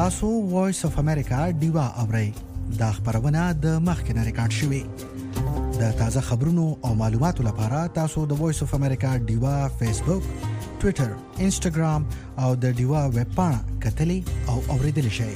تاسو وایس اف امریکا ډیوا اورئ دا خبرونه د مخکنه ریکارډ شوې د تازه خبرونو او معلوماتو لپاره تاسو د وایس اف امریکا ډیوا فیسبوک ټوئیټر انسټاګرام او د ډیوا ویب پاڼه کتلی او اوریدلی شئ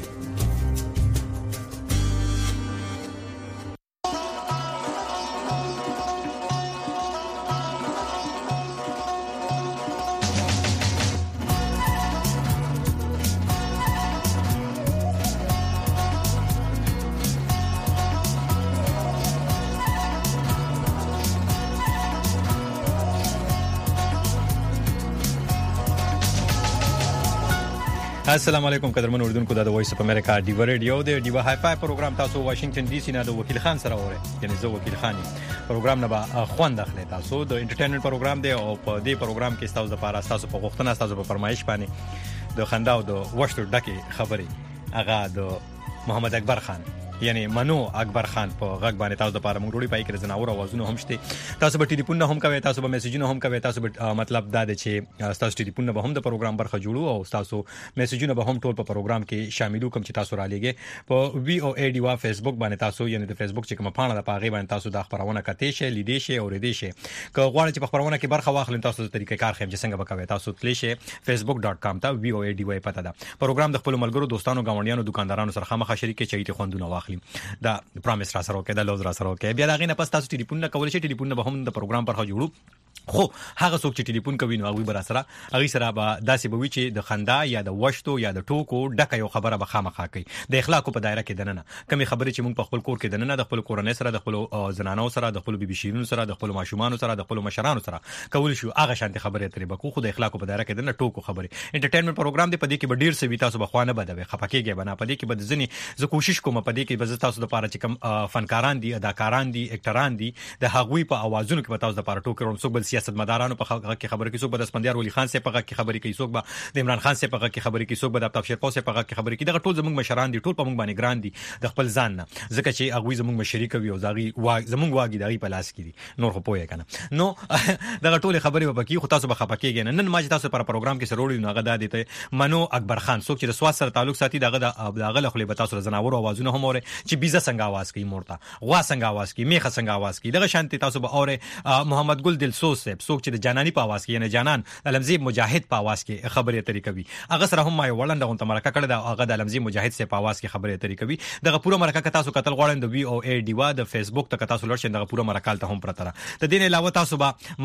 السلام علیکم قدرمن اوردونکو د وایس اف امریکا ډیوا ریډیو د ډیوا هاي فای پروګرام تاسو واشنگټن ډي سي نه د وکیل خان سره اورئ یعنی زه وکیل خان پروګرام نه به خوند اخلي تاسو د انټرټینمنت پروګرام دی او په دې پروګرام کې تاسو لپاره تاسو په غوښتنه تاسو په فرمایش باندې د خندا او د وشتو ډکه خبري هغه د محمد اکبر خان یعنی منو اکبر خان په غږ باندې تاسو لپاره موږ ډوډۍ پای کې زناور اوازونه هم شته تاسو به ټلیفون نه هم کوي تاسو به میسجونه هم کوي تاسو به مطلب دا دی چې تاسو ټلیفون نه به هم د پروګرام برخه جوړو او تاسو میسجونه به هم ټول په پروګرام کې شاملو کوم چې تاسو را لېږي په وی او ای ډیوا فیسبوک باندې تاسو یعنی د فیسبوک چې کومه پاڼه د پاغي باندې تاسو د خبرونه کتې شي لیدې شي او ردې شي که غواړئ چې په خبرونه کې برخه واخلئ تاسو د طریقې کار خیم چې څنګه وکوي تاسو تلی شي facebook.com ته وی او ای ډیوا پته ده پروګرام د خپل ملګرو دوستانو غونډیانو دکاندارانو سره خامخا شریک کې چې خوندونه واخلي دا پرامیس را سره کې دا لوز را سره کې بیا دا غینه پس تاسو ټلیفون نه کول شي ټلیفون نه به هم د پروګرام پر جوړو خو هغه څوک چې ټلیفون کوي نو هغه بر سره هغه سره به داسې بوي چې د خندا یا د وشتو یا د ټوکو ډکه یو خبره به خامخا کوي د اخلاقو په دایره کې دننه کمی خبرې چې موږ په خپل کور کې دننه د خپل کورنۍ سره د خپل زنانو سره د خپل بیبي شیرونو سره د خپل ماشومان سره د خپل مشرانو سره کول شو هغه شانتي خبرې ترې بکو خو د اخلاقو په دایره کې دننه ټوکو خبرې انټرټینمنت پروګرام دی په دې کې به ډیر څه تاسو بخوانه بدوي خپکیږي بنا په دې کې به ځنی زه کوشش کوم په دې کې به تاسو لپاره چې کوم فنکاران دي اداکاران دي اکټران دي د هغوی په اوازونو کې به تاسو لپاره ټوکې ورو څوک بل سیاستمدارانو په کې خبرې کوي څوک به د اسپندیار ولی خان سي په کې خبرې کوي څوک به د عمران خان سي په کې خبرې کوي څوک به د افتاب شیرپور سي په کې خبرې کوي دا ټول زموږ مشران دي ټول په موږ باندې ګران دي د خپل ځان نه ځکه چې هغه زموږ مشري کوي او زموږ واګي دغه په لاس کې دي نور خو پوهه کنه نو دا ټول خبرې به کې خو تاسو به خپکیږئ نن ما چې تاسو پر پروګرام کې سروړي نو هغه د دې منو اکبر خان څوک چې د سواد سره تعلق ساتي دغه خپل به تاسو زناور اوازونه هم اوري چې بیزه څنګه आवाज کوي مورته غوا څنګه आवाज کوي میخه څنګه आवाज کوي دغه شانتي تاسو به اوري محمد ګل دلسوز څوک چې د جانانی په आवाज کې نه جانان علمزی مجاهد په आवाज کې خبرې اترې کوي هغه سره هم ما وړاند غونته مرکه کړه دا هغه د علمزی مجاهد سره په आवाज کې خبرې اترې کوي دغه پوره مرکه تاسو کتل غواړئ د وی او ای ډیوا د فیسبوک ته تاسو لړ شئ دغه پوره مرکه ته هم پرته د دین علاوه تاسو به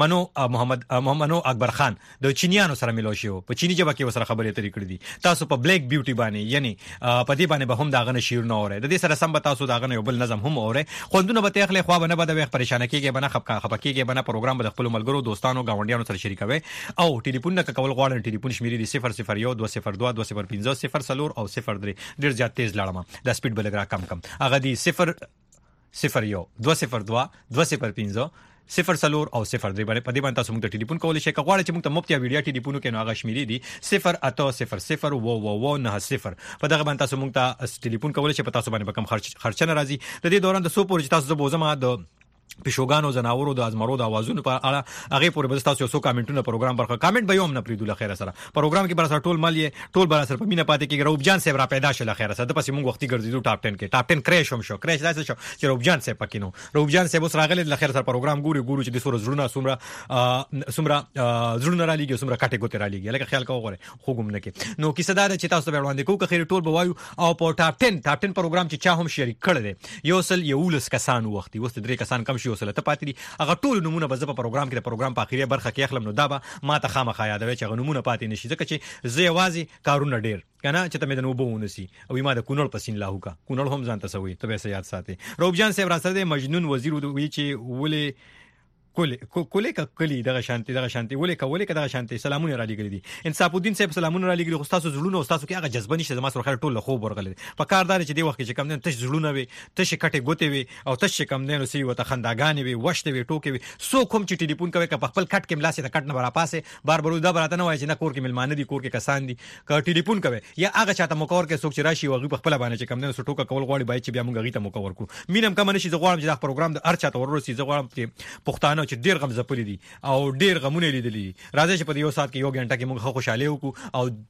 محمد اکبر خان د چینیانو سره ملو شو په چینی ژبه کې وسره خبرې اترې کړې دي تاسو په بلیک بیوټي باندې یعنی په دې باندې به هم دا غنه شیر نه اوري د دې سره سم به تاسو دا غنه یو بل نظم هم اوري خوندونه به تخلې خو به نه بده وخت پریشان کیږي بنه خپکیږي بنه پروګرام به خپل ملګرو دوستانو غونډیانو سره شریکوي او ټلیفون نه کول غواړئ ټلیفون شمیرې دي 001 202 205 0 او 03 ډیر زیات تیز لاړم دا سپیډ بلګرا کم هغه دي 001 202 205 0 او 03 باندې په دې باندې تاسو موږ ته ټلیفون کولای شئ کغواړئ چې موږ ته مفت یا ویډیو ټلیفون کې نو هغه شمیرې دي 08000 په دغه باندې تاسو موږ ته ټلیفون کولای شئ په تاسو باندې کم خرچ نه راځي د دې دوران د سو پورې تاسو زبوزما د پښوګانو زناورو د ازمرو د اوازونو په اړه هغه پورې بس تاسو یو کامنټونه پروګرام برخه کامنټ به یوم نه پریدو له خیره سره پروګرام کې بر سره ټول مال یې ټول بر سره په مینه پاتې کې روب جان صاحب را پیدا شل خیره سره د پسې موږ وختي ګرځیدو ټاپ 10 کې ټاپ 10 کریش هم شو کریش داسې شو چې روب جان صاحب پکینو روب جان صاحب سره غلې له خیره سره پروګرام ګورو چې د سور زړونه سمره زړونه را لګي سمره کټه ګوت را لګي لکه خیال کوو غره خو ګم نه کې نو کیسه دا چې تاسو به وړاندې کوو خیر ټول بوایو او په ټاپ 10 پروګرام چې چا هم شریک کړل دي یو سل یولس کسان وختي وست درې کسان کم شي وسله ته پاتې هغه ټول نمونه به په پروګرام کې د پروګرام په اخیری برخه کې اخلم نو دا به ما ته خامخا یادوي چې غنمونه پاتې نشي ځکه چې زه یوازې کارونه ډیر کنه چې ته مې د نو بونسي او ما د کونړ پسین لاهو کا کونړ هم ځان تسوي ته به یاد ساتي روبجان صاحب را سره مجنون وزیر وی چې ولې کلی دغه شانتي ولې دغه شانتي سلامونه را لګل دي انصاف الدین صاحب سلامونه را لګل خو تاسو زړونه او تاسو کې هغه جذبه نشته زما سره خیر ټول له خوب ورغلي په کاردار چې دی وخت چې کم نه تش زړونه وي تش کټه ګوتې وي او تش کم نه نو سی وته خنداګانې وي وشته وي ټوکې وي سو کوم چې ټلیفون کوي په خپل کټ کې ملاسه کټ نه برا پاسه بار دا براته نه وای چې نه کور کې ملمانه دي کور کې کسان دي که ټلیفون کوي یا هغه چاته مکور کې څوک چې راشي وغي په خپل باندې چې کم نه سټوکا کول غواړي بای چې بیا موږ غي ته مکور کو مینم کم نشي زه غواړم چې دا پروګرام د ارچا ته ورورسي زه غواړم چې پښتانه چې ډیر غم زپلي دي او ډیر غمونه لیدلي راځي چې په یو سات کې یو غنټه کې موږ خوشاله وکړو او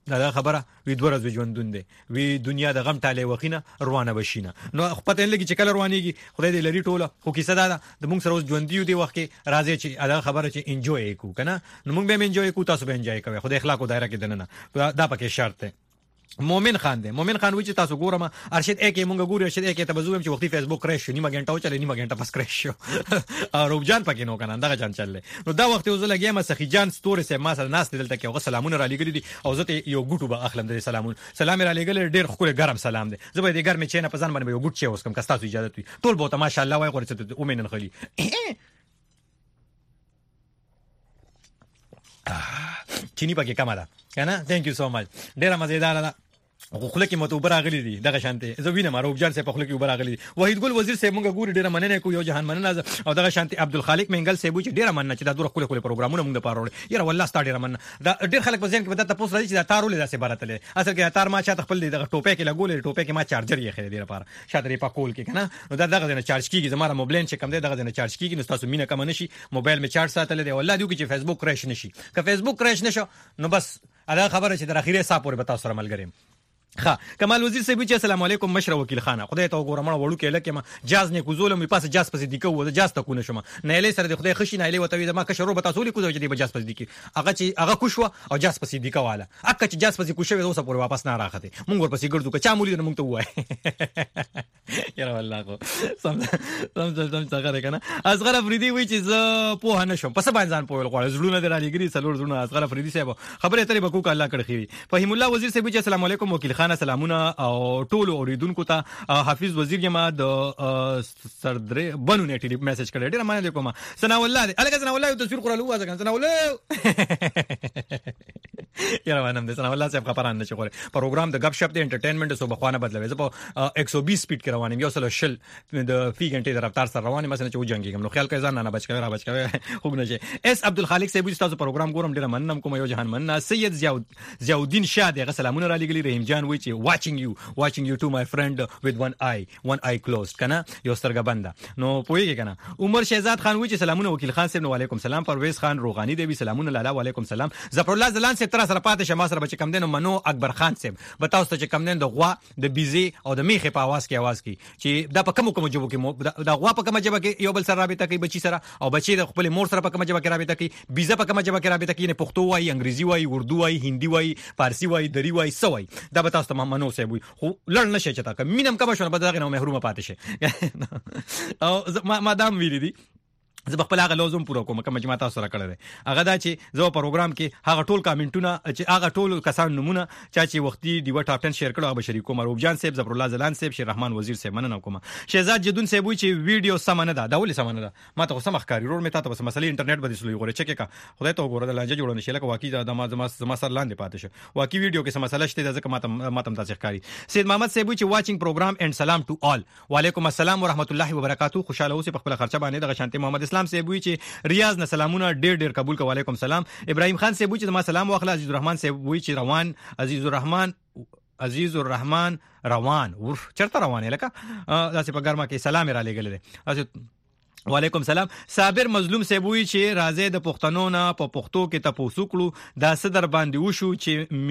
دا خبره وی دوه ورځې ژوندون دی وی دنیا د غم ټاله وخینه روانه بشینه نو پته لګی چې کله روانيږي خدای دې لري ټوله خو کیسه دا د موږ سره اوس ژوند دی وخت کې راځي چې دا خبره چې انجوای کو کنه نو موږ به انجوای کو تاسو به انجوای کوئ خدای اخلاق او دایره کې دننه دا پکې شرط دی مومن خان دی مومن خان وی چې تاسو ګورم ارشد اکی مونږ ګورو ارشد اکی ته بزوم چې وختي فیسبوک کریش شو نیمه غنټه او چلې نیمه غنټه پس کریش شو او روبجان پکې نو کنه دا جان چلې نو دا وخت یو زله ګیم سخی جان ستوري سه ما سره ناس دلته کې سلامونه را لګل دي او زه ته یو ګټو به اخلم د سلامونه سلام را لګل ډیر خو ګرم سلام دی زه به دې ګرم چینه په ځان باندې یو ګټ چې اوس کوم کستاسو اجازه وي ټول بوته ماشاءالله وای غوړې ته اومنن خلی چینی پکې کما ده کنه ثانک یو سو مچ ډیر مزیدار ده خلک متوبر اغلی دي دغه شانته زه وینم روبجان سه په خلک وبر اغلی دي وحید ګل وزیر سه مونږ ګوري ډیره مننه کو یو جهان مننه او دغه شانته عبدالخالق منګل سه بو چې ډیره مننه چې دا دوه خلک پروګرامونه مونږ د پاره یره والله ستاره ډیره مننه دا ډیر خلک په ځین کې بدته پوس راځي چې دا تارولې داسې براتله اصل کې تار ما چاته خپل دغه ټوپه کې لګولې ټوپه کې ما چارجر یې خېره ډیره پاره شاته په کول کې کنه نو دا دغه نه چارج کیږي زماره موبایل چې کم دی دغه نه چارج کیږي نو تاسو مینه کم نشي موبایل می چارج ساتل دی والله دیو کې چې فیسبوک کریش نشي که فیسبوک کریش نشو نو بس ادا خبره چې در اخیره صاحب پورې بتا سره ملګریم ها کمال وزیر صاحب چې السلام علیکم مشر وکیل خانه خدای ته وګورم وړو کې لکه ما جاز نه کوزولم په پاسه جاز پسې دیکو و جاز ته کو نشم نه له سره د خدای خشي نه له وتوي ما کشرو به تاسو لیکو چې د جاز پسې دیکی هغه کوشو او جاز پسې دیکواله اکه چې جاز پسې کوشوي اوسه پورې واپس نه راخته مونږ ور پسې ګرځو که چا مولي مونږ ته وای یاره والله کو سم څنګه کنه اصغر افریدي وی چې زه په نشم پس باندې ځان پوهل غواړم زړونه درالي ګری څلور زړونه اصغر افریدي صاحب خبره ترې بکو ک الله کړخي فهم الله وزیر صاحب چې السلام علیکم وکیل خانه سلامونه او ټول اوریدونکو ته حافظ وزیر یما د سردره بنو نیټی میسج کړی ډیر مننه کوم ثنا الله الګ ثنا الله تصویر قرالو وازه ثنا الله یاره وانم د ثنا الله صاحب خبران نشي غوړي پروګرام د غب شپ د انټرټینمنټ سو بخوانه بدلوي زه په 120 سپیډ کې روانم یو سل شل د فی غنټه د رفتار سره روانم مثلا چې و جنگي کوم خیال کوي ځان نه بچ کوي را بچ کوي خوګ نه شي اس عبدالخالق صاحب تاسو پروګرام ګورم ډیر مننم کوم یو جهان مننه سید ضیاءالدین شاه دغه سلامونه را لګلی رحیم جان وی چې watching you to my friend with one eye closed کنه یو سترګه بنده نو پوهیږي کنه عمر شهزاد خان وی چې سلامونه وکیل خان صاحب علیکم سلام پرویز خان روغانی دی سلامونه لاله علیکم سلام ظفر الله زلان صاحب تر سره پاتې شمه سره بچ کم دین منو اکبر خان صاحب بتاو ته چې کم دین د غوا د بیزي او د میخه په आवाज کې چې دا په کوم جواب کې د غوا په کوم جواب کې یو بل سره رابطه کوي بچی سره او بچی د خپل مور سره په کوم جواب کې رابطه کوي بیزه په کوم جواب کې رابطه کوي نه پښتو وای انګریزي وای اردو وای هندي وای فارسی وای دری وای سوای دا به تاسو ته منو صاحب خو لړ نشي چې تا مینم کما شونه به دغه نو محرومه پاتې شي او مادام ویری دي زه خپل هغه لوزم پوره کوم کوم چې ما تاسو سره کړل هغه دا چې زه پروګرام کې هغه ټول کامنټونه چې هغه ټول کسان نمونه چې وختي دیو ټاپ 10 شیر کړو هغه شریکو روبجان صاحب ظفر الله زلان صاحب شیر رحمان وزیر صاحب مننه کوم شهزاد جدون صاحب چې ویډیو سمنه ده دا ولې سمنه ده ما ته سم ښکاری ورور مې تاسو په مسلې انټرنیټ باندې سلوي غوړي چکه کا خدای ته وګوره د لانجه جوړ نشي لکه واقعي دا ما سر لاندې پاتې شو واقعي ویډیو کې سم مسله شته ځکه ما تم تاسو ښکاری سید محمد صاحب چې واچینګ پروګرام اند سلام ټو آل وعلیکم السلام ورحمت الله وبرکاتہ خوشاله اوسې په خپل خرچه باندې د شانتي محمد اسلام صاحب چې ریاض نه سلامونه ډیر قبول کو علیکم سلام ابراهیم خان صاحب چې ما سلام واخله عزیز الرحمن صاحب چې روان عزیز الرحمن روان ور چرته روانه لکه داسې په ګرمه کې سلام را لګل دي وعلیکم سلام صابر مظلوم سیبوی چې راځي د پښتنو نه په پښتو کې تاسو کړو دا صدر باندې وشو چې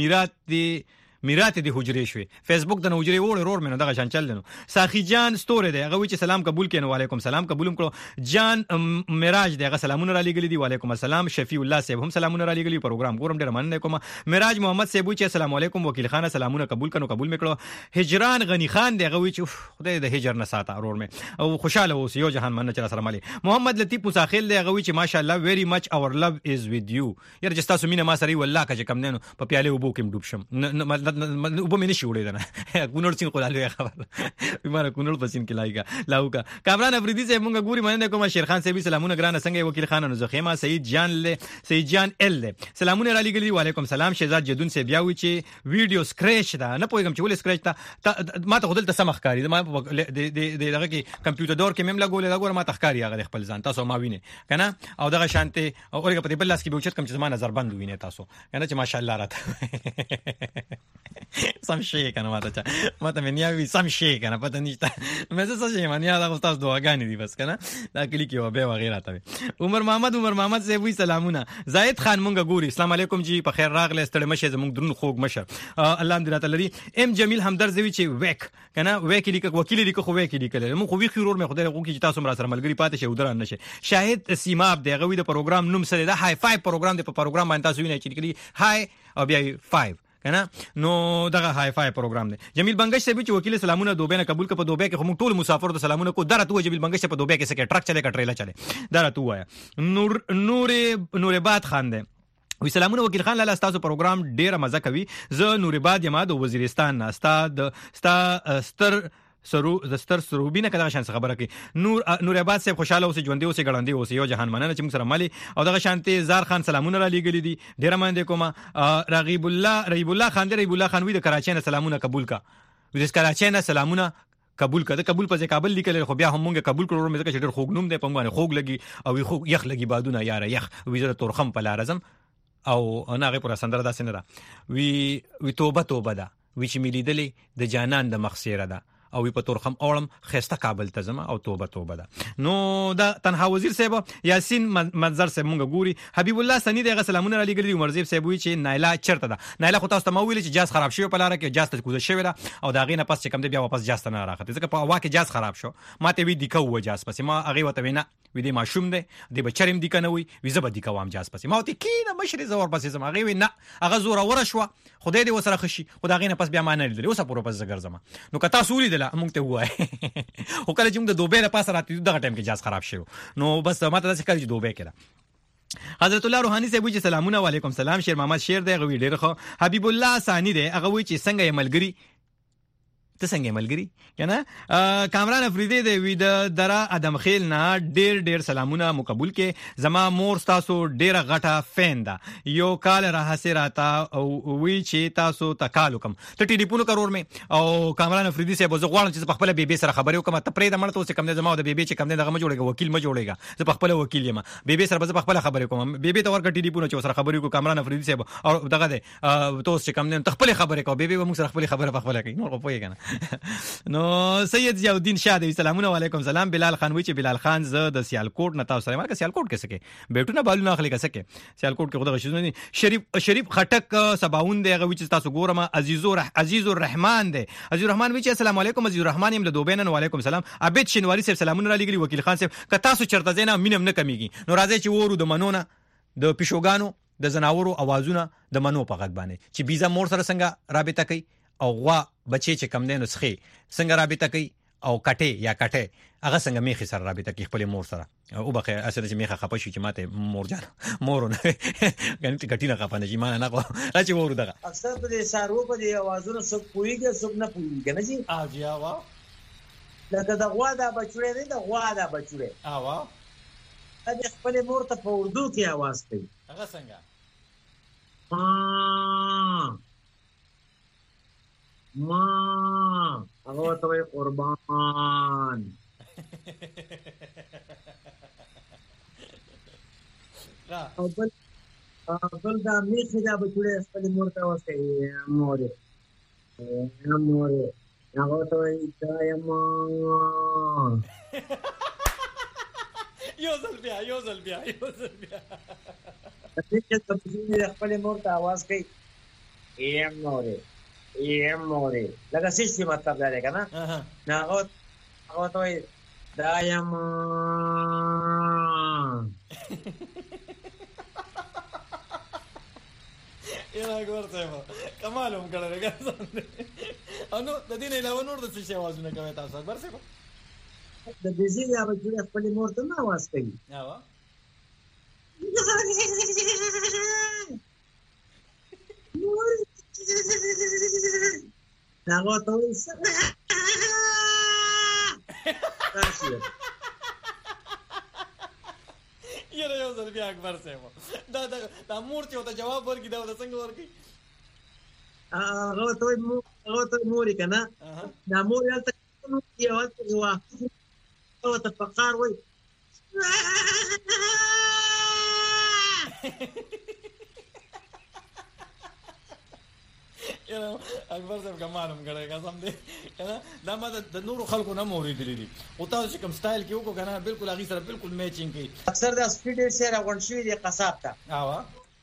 میراث دی حجرې شوي فیسبوک د حجرې ور منو دغه شان چل دنو ساخی جان ستوره دی هغه چې سلام قبول کین وعلیکم سلام قبولم کړو جان معراج دی هغه سلامونه را لګلی دی وعلیکم السلام شفیع الله صاحب هم سلامونه را لګلی پروګرام ګورم ډیر مننه کوم معراج محمد صاحب چې السلام علیکم وکیل خانه سلامونه قبول میکړو هجران غنی خان دی هغه چې خدای د هجر نه ساته ورور مې او خوشاله اوس یو جهان مننه چې سره مالي محمد لطیف مساخیل دی هغه چې ماشاءالله ویری مچ اور لو از وذ یو یره جستا سمینه ما سره والله که کم نه په پیاله وبو کې ډوب شم وبو مې نشي وړې نه کونړ سین قلالو خبر بیمار کونړ پسین کې لاوکا کامران افریدي صاحب مونږ ګوري مننه کوم شیرخان صاحب سلامونه ګرانه څنګه وکیل خان نو زخیمه سید جان ال سلامونه را لګلی وعلیکم سلام شهزاد جدون صاحب یاوي چې ویډیو سکریچ دا نه پوهیږم چې ولې سکریچ تا ما ته خدل ته سمخ کاری ما د دغه کې کمپیوټر دور کې مم لګول ما تخکاری هغه خپل ځان تاسو ما وینه کنه او دغه شانته اورګه په بل لاس کې به اوچت کم چې زما نظر بند وینه تاسو کنه چې ماشاءالله راته سم شي کنه ماته مې نیاوي سم شي کنه پته نشته مې څه شي مې نه دا تاسو دعاګانې دي بس کنه دا کلی کې و به وغیرہ ته عمر محمد زه وی سلامونه زاید خان مونږ ګوري السلام علیکم جی په خیر راغله ستړي مشه زمونږ درون خوګ مشه الحمدلله تعالی ام جمیل همدرد زوی چې ویک کنه ویک لیک وکیل لیک خو ویک لیک مونږ خو وی خيرور مې خدای غو کې تاسو مرا سره ملګری پاتې شه ودران نشه شاهد سیماب دی غوی د پروګرام نوم سره د های 5 پروګرام د پروګرام باندې تاسو وینئ چې کلی های او بیا 5 کنه نو دغه های فای پروګرام دی جمیل بنگش سے چې وکیل سلامونه دوبه نه قبول ک په دوبه کې هم ټول مسافر ته سلامونه کو درته جمیل بنگش په دوبه کې سکه ټرک چلے کا ټریلا چلے درته وایا نور باد خان دی وی سلامونه وکیل خان لاله تاسو پروګرام ډیره مزه کوي زه نور باد یم د وزیرستان نه ستر ستر سروبینه کله شان خبره کوي نور آباد صاحب خوشاله اوسې ژوندې اوسې ګړندې اوسې یو جهان مننه چې موږ سره مالي او دغه شانتي زار خان سلامونه را لېګلې دي ډیره مننه کوم رغیب الله خان وی د کراچۍ نه سلامونه قبول کا د کراچۍ نه سلامونه قبول کړه قبول په کابل لیکل خو بیا هم مونږه قبول کړو مې ځکه چې ډېر خوګ نوم دی په باندې خوګ لګي او خوګ یخ لګي بادونه یار یخ وی زره تورخم په لارزم او انا غي پر سندره داسې نه ده وی توبه ده وی چې مليدلې د جانان د مخسیره ده او په تورخم اورم خسته کابل ته زما او توبه ده نو دا تنها وزیر صاحب یاسین منظر صاحب مونږ ګوري حبیب الله سنی دغه سلامونه علی ګری عمر زیب صاحب وی چې نایلا چرته ده نایلا خو تاسو ته مو ویل چې جاز خراب شوی په لار کې جاز ته کوزه شوی ده او دا غینه پس چې کم دی بیا واپس جاز ته نه راخته ځکه په واکه جاز خراب شو ماته وی دیکو و جاز پس ما هغه وته وینا وی دی ماشوم دی دی بچریم دی کنه وی زبر دی کوام جاز پس ما ته کینه مشری زور پس زما هغه وینا هغه زور ور شو خدای دې وسره خشي خدای غینه پس بیا ما نه لیدل اوسه پورو پس زګر زما نو کتا سوري دله مونږ ته وای او کله چې موږ د دوبه نه پاس راتې دغه ټایم کې جاز خراب شو نو بس ماته څه کړی چې دوبه کړه حضرت الله روحانی صاحب چې سلامونه علیکم سلام شیر محمد شیر دی غوی ډیر خو حبیب الله ثانی دی هغه وی چې څنګه ملګری ته څنګه ملګری کنه کامران افریدی دی وی د درا ادم خیل نه ډیر سلامونه مقبول کې زما مور تاسو ډیره غټه فین ده یو کال راهسه راتا او وی چې تاسو تکالو کم ته ټلیفون کرور می او کامران افریدی صاحب زه غواړم چې په خپل بیبي سره خبرې وکم ته پرې د مړ ته کم نه زما د بیبي چې کم نه دغه ما جوړېږي وکیل ما جوړېږي زه په خپل وکیل یم بیبي سره په خپل خبرې کوم بیبي ته ورګ ټلیفون چې سره خبرې کو کامران افریدی صاحب او دغه ده تاسو چې کم نه خپل خبرې کو بیبي موږ سره خپل خبره په خپل کوي نو په یګنه نو سید ضیاءالدین شاه دی سلامونه علیکم سلام بلال خان وی چې بلال خان ز د سیالکوټ نه تاسو سره مرکه سیالکوټ کې سکے بیٹونه بالونه اخلي کې سکے سیالکوټ کې خدای شنو شریف خټک سباون دی غوی چې تاسو ګورم عزیز الرحمن دی عزیز الرحمن وی چې السلام علیکم عزیز الرحمن یم له دوبینن وعلیکم سلام عبید شنواری صاحب سلامونه را لګلی وکیل خان صاحب که تاسو چرته زینا مینم نه کمیږي نو راځي چې ورو د منونه د پښوګانو د زناورو اوازونه د منو په غږ باندې چې بیزا مور سره څنګه رابطه کوي او غوا بچي چې کم دینو سخي څنګه رابطه کوي او کټه یا کټه هغه څنګه میخي سره رابطه کوي خپل مور سره او بخیر اسره چې میخه خپه شي چې ماته مور جان مورونه غني ته کټینه خپه نه شي ما نه کو راځي ورو دغه اکثر په سارو په دی اوازونو سب پويږي سب نه پويږي نه جی او جی وا لکه دا غوا دا بچوړې دی دا غوا دا بچوړې وا دا خپل مور ته په اردو کې आवाज کوي هغه څنګه ما هغه ته قربان او بل دا میخه دا بچوړې خپل مور ته واسه مورې هغه ته دایم یو ځل بیا چې ته خپل مور ته आवाज کوي مورې لکه څه مطلب دی کنه نه هغه ته دایم یلا ګورته کمالوم کړه انو د دې نه علاوه نور د څه आवाजونه کوي تاسو برسه د بيزي یا بچو خپل مور ته نه आवाज کوي هغه ته یره یو ځل بیا اکبر صاحب دا مور چې وته جواب ورکړي دا څنګه ورکړي هغه ته موري کنه دا مور یالته یو او ته فقار وای اکبر صاحب کمالم غړې قسم دې کنه دا ما د نورو خلکو نه موریدلې دي او تاسو چې کوم سټایل کې وکړو کنه بالکل هغه سره بالکل میچینګ کوي اکثر د سپیډ سره غونډشي دي قصاب ته هغه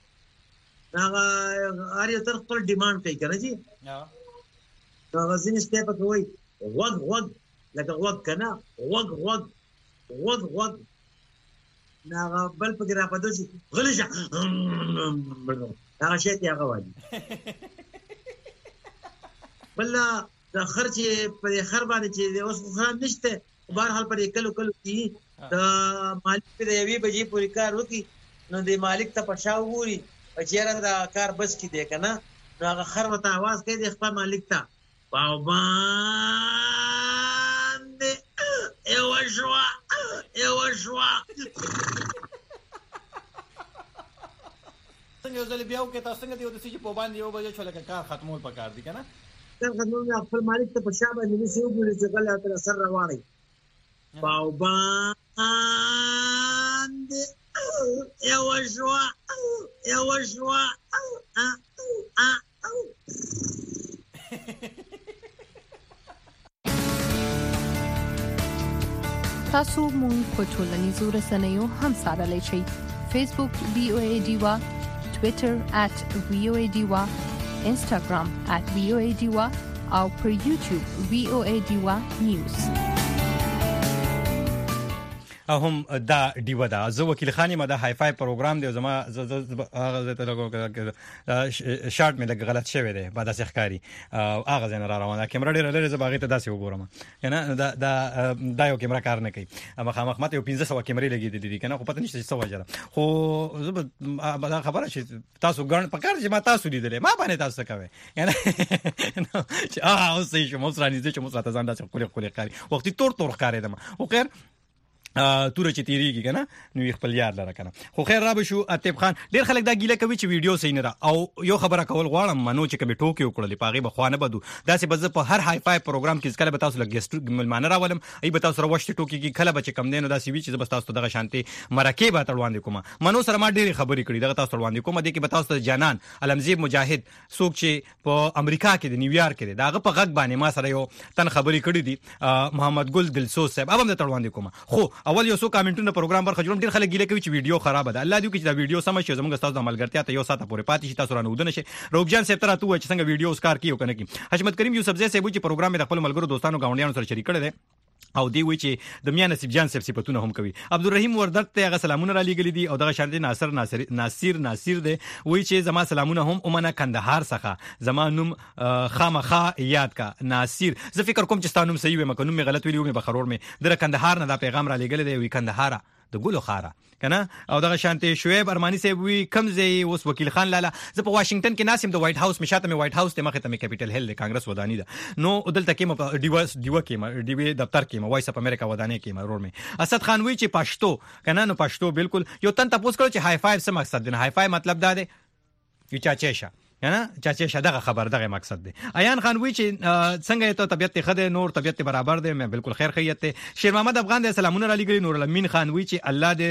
اړ یو تر خپل ډیماند کوي کنه جی هغه ځینې سټیپ کوي وګ لکه وګ کنه وګ هغه بل په ګرا پدو شي غلجه هغه شی ته هغه وایي بل د خرچ په خر باندې چې اوس خراب نشته بهر حال پر کلو کی د مالک د یوې بجې پوری کار وکي نو د مالک ته پښاو ګوري چیرې دا کار بس کی دی کنه نو هغه خر وته आवाज کوي د خپل مالک ته باو باندې یو شوا څنګه یو ځل بیا وکړه تاسو څنګه دی د سې په باندې یو بجې شو لکه کار ختمول پکار دي کنه خدمت خپل مالک ته پښا باندې نشي وګوري چې غلا تر سر رواني باو باندې یو شوا تاسو مون په ټولنیزو رسنیو هم سره لشي فیسبوک VOA Diva Twitter @VOA Diva Instagram @VOA Diva او پر YouTube VOA Diva News هم دا دیو دا زه وکیل خانی ما دا های فای پروګرام دی زما هغه ته لګو شارټ مې لګ غلط شوی دی بعد اسه ښکاری هغه زنه را روانه کیمرا ډیر لري زه باغې ته داسې وګورم کنه دا یو کیمرا کار نه کوي مخامخ ماته یو 1500 کیمرې لګې دي کنه خو پته نشته څه وجره خو زه به خبره شي تاسو ګڼ پکار چې ما تاسو لیدلې ما باندې تاسو کوي کنه اوس یې مو سره نږدې چې مو سره ځان داسې کولې کاری وختي تور ښکارې دم خو خیر تور چې تیریږي کنه نو خپل یاد لره کنه خو خیر را به شو اتب خان ډیر خلک دا ګیله کوي چې ویډیو صحیح نه را او یو خبره کول غواړم منو چې کبه ټوکی وکړلې پاغي بخوانه بدو دا سه بز په هر های فای پروګرام کې ځکه به تاسو لګیست ملمانه راولم ای به تاسو وروشت ټوکی کې کله بچ کم دینو دا سی وی چې بس تاسو دغه شانتي مرکه به تړوان دي کوم منو سره ما ډیر خبرې کړې دغه تاسو تړوان دي کوم د کې به تاسو جانان علمزیب مجاهد څوک چې په امریکا کې د نیویارک کې دغه په غږ باندې ما سره یو تن خبرې کړې دي محمد ګل دلسوز صاحب هم د تړوان دي کوم خو اول یو څو کامنټ د پروګرام برخه جوړم ډیر خلک ګیله کوي چې ویډیو خراب ده الله دې چې دا ویډیو سم شي زموږ تاسو د عملګرتیا ته یو ساته پورې پاتې شي تاسو رانه ودنه شي روبجان صاحب تر اتو چې څنګه ویډیو اسکار کیو کنه کی حشمت کریم یوسف زئی صاحب چې پروګرام د خپل ملګرو دوستانو غونډیانو سره شریک کړي دي او دی وی چې د میا نصیب جان صاحب صفاتونه هم کوي عبدالرحیم وردت ته هغه سلامونه را لېګلې دي او دغه شاندې ناصر دی وی چې زما سلامونه هم اومنه کندهار څخه زما نوم خامخا یاد کا ناصر زه فکر کوم چې ستانوم صحیح وي مکه نوم غلط ویلو مې بخرور مې در کندهار نه دا پیغام را لېګلې دی وی کندهار د ګلو خاره کنه او دغه شانتي شعیب ارمانی صاحب وی کمزې اوس وکیل خان لاله زه په واشنگټن کې ناسم د وایټ هاوس مشاته مې وایټ هاوس ته مخه ته مې کیپټل هیل د کانګرس ودانی ده نو دلته کې م ډیو کې م ډیوی دفتر کې م وایس اپ امریکا ودانی کې م رور مې اسد خان وی چې پښتو کنه نو پښتو بالکل یو تن تاسو کړو چې های فای څه مقصد دی های فای مطلب دا دی چې چاچېشه کنه چاچېشه دغه خبر دغه مقصد دی ایان خان وی چې څنګه ته طبيعت خده نور طبيعت برابر دی مې بالکل خیر خیریت ته شیر محمد افغان دې سلامونه را لګري نور الامین خان وی چې الله دې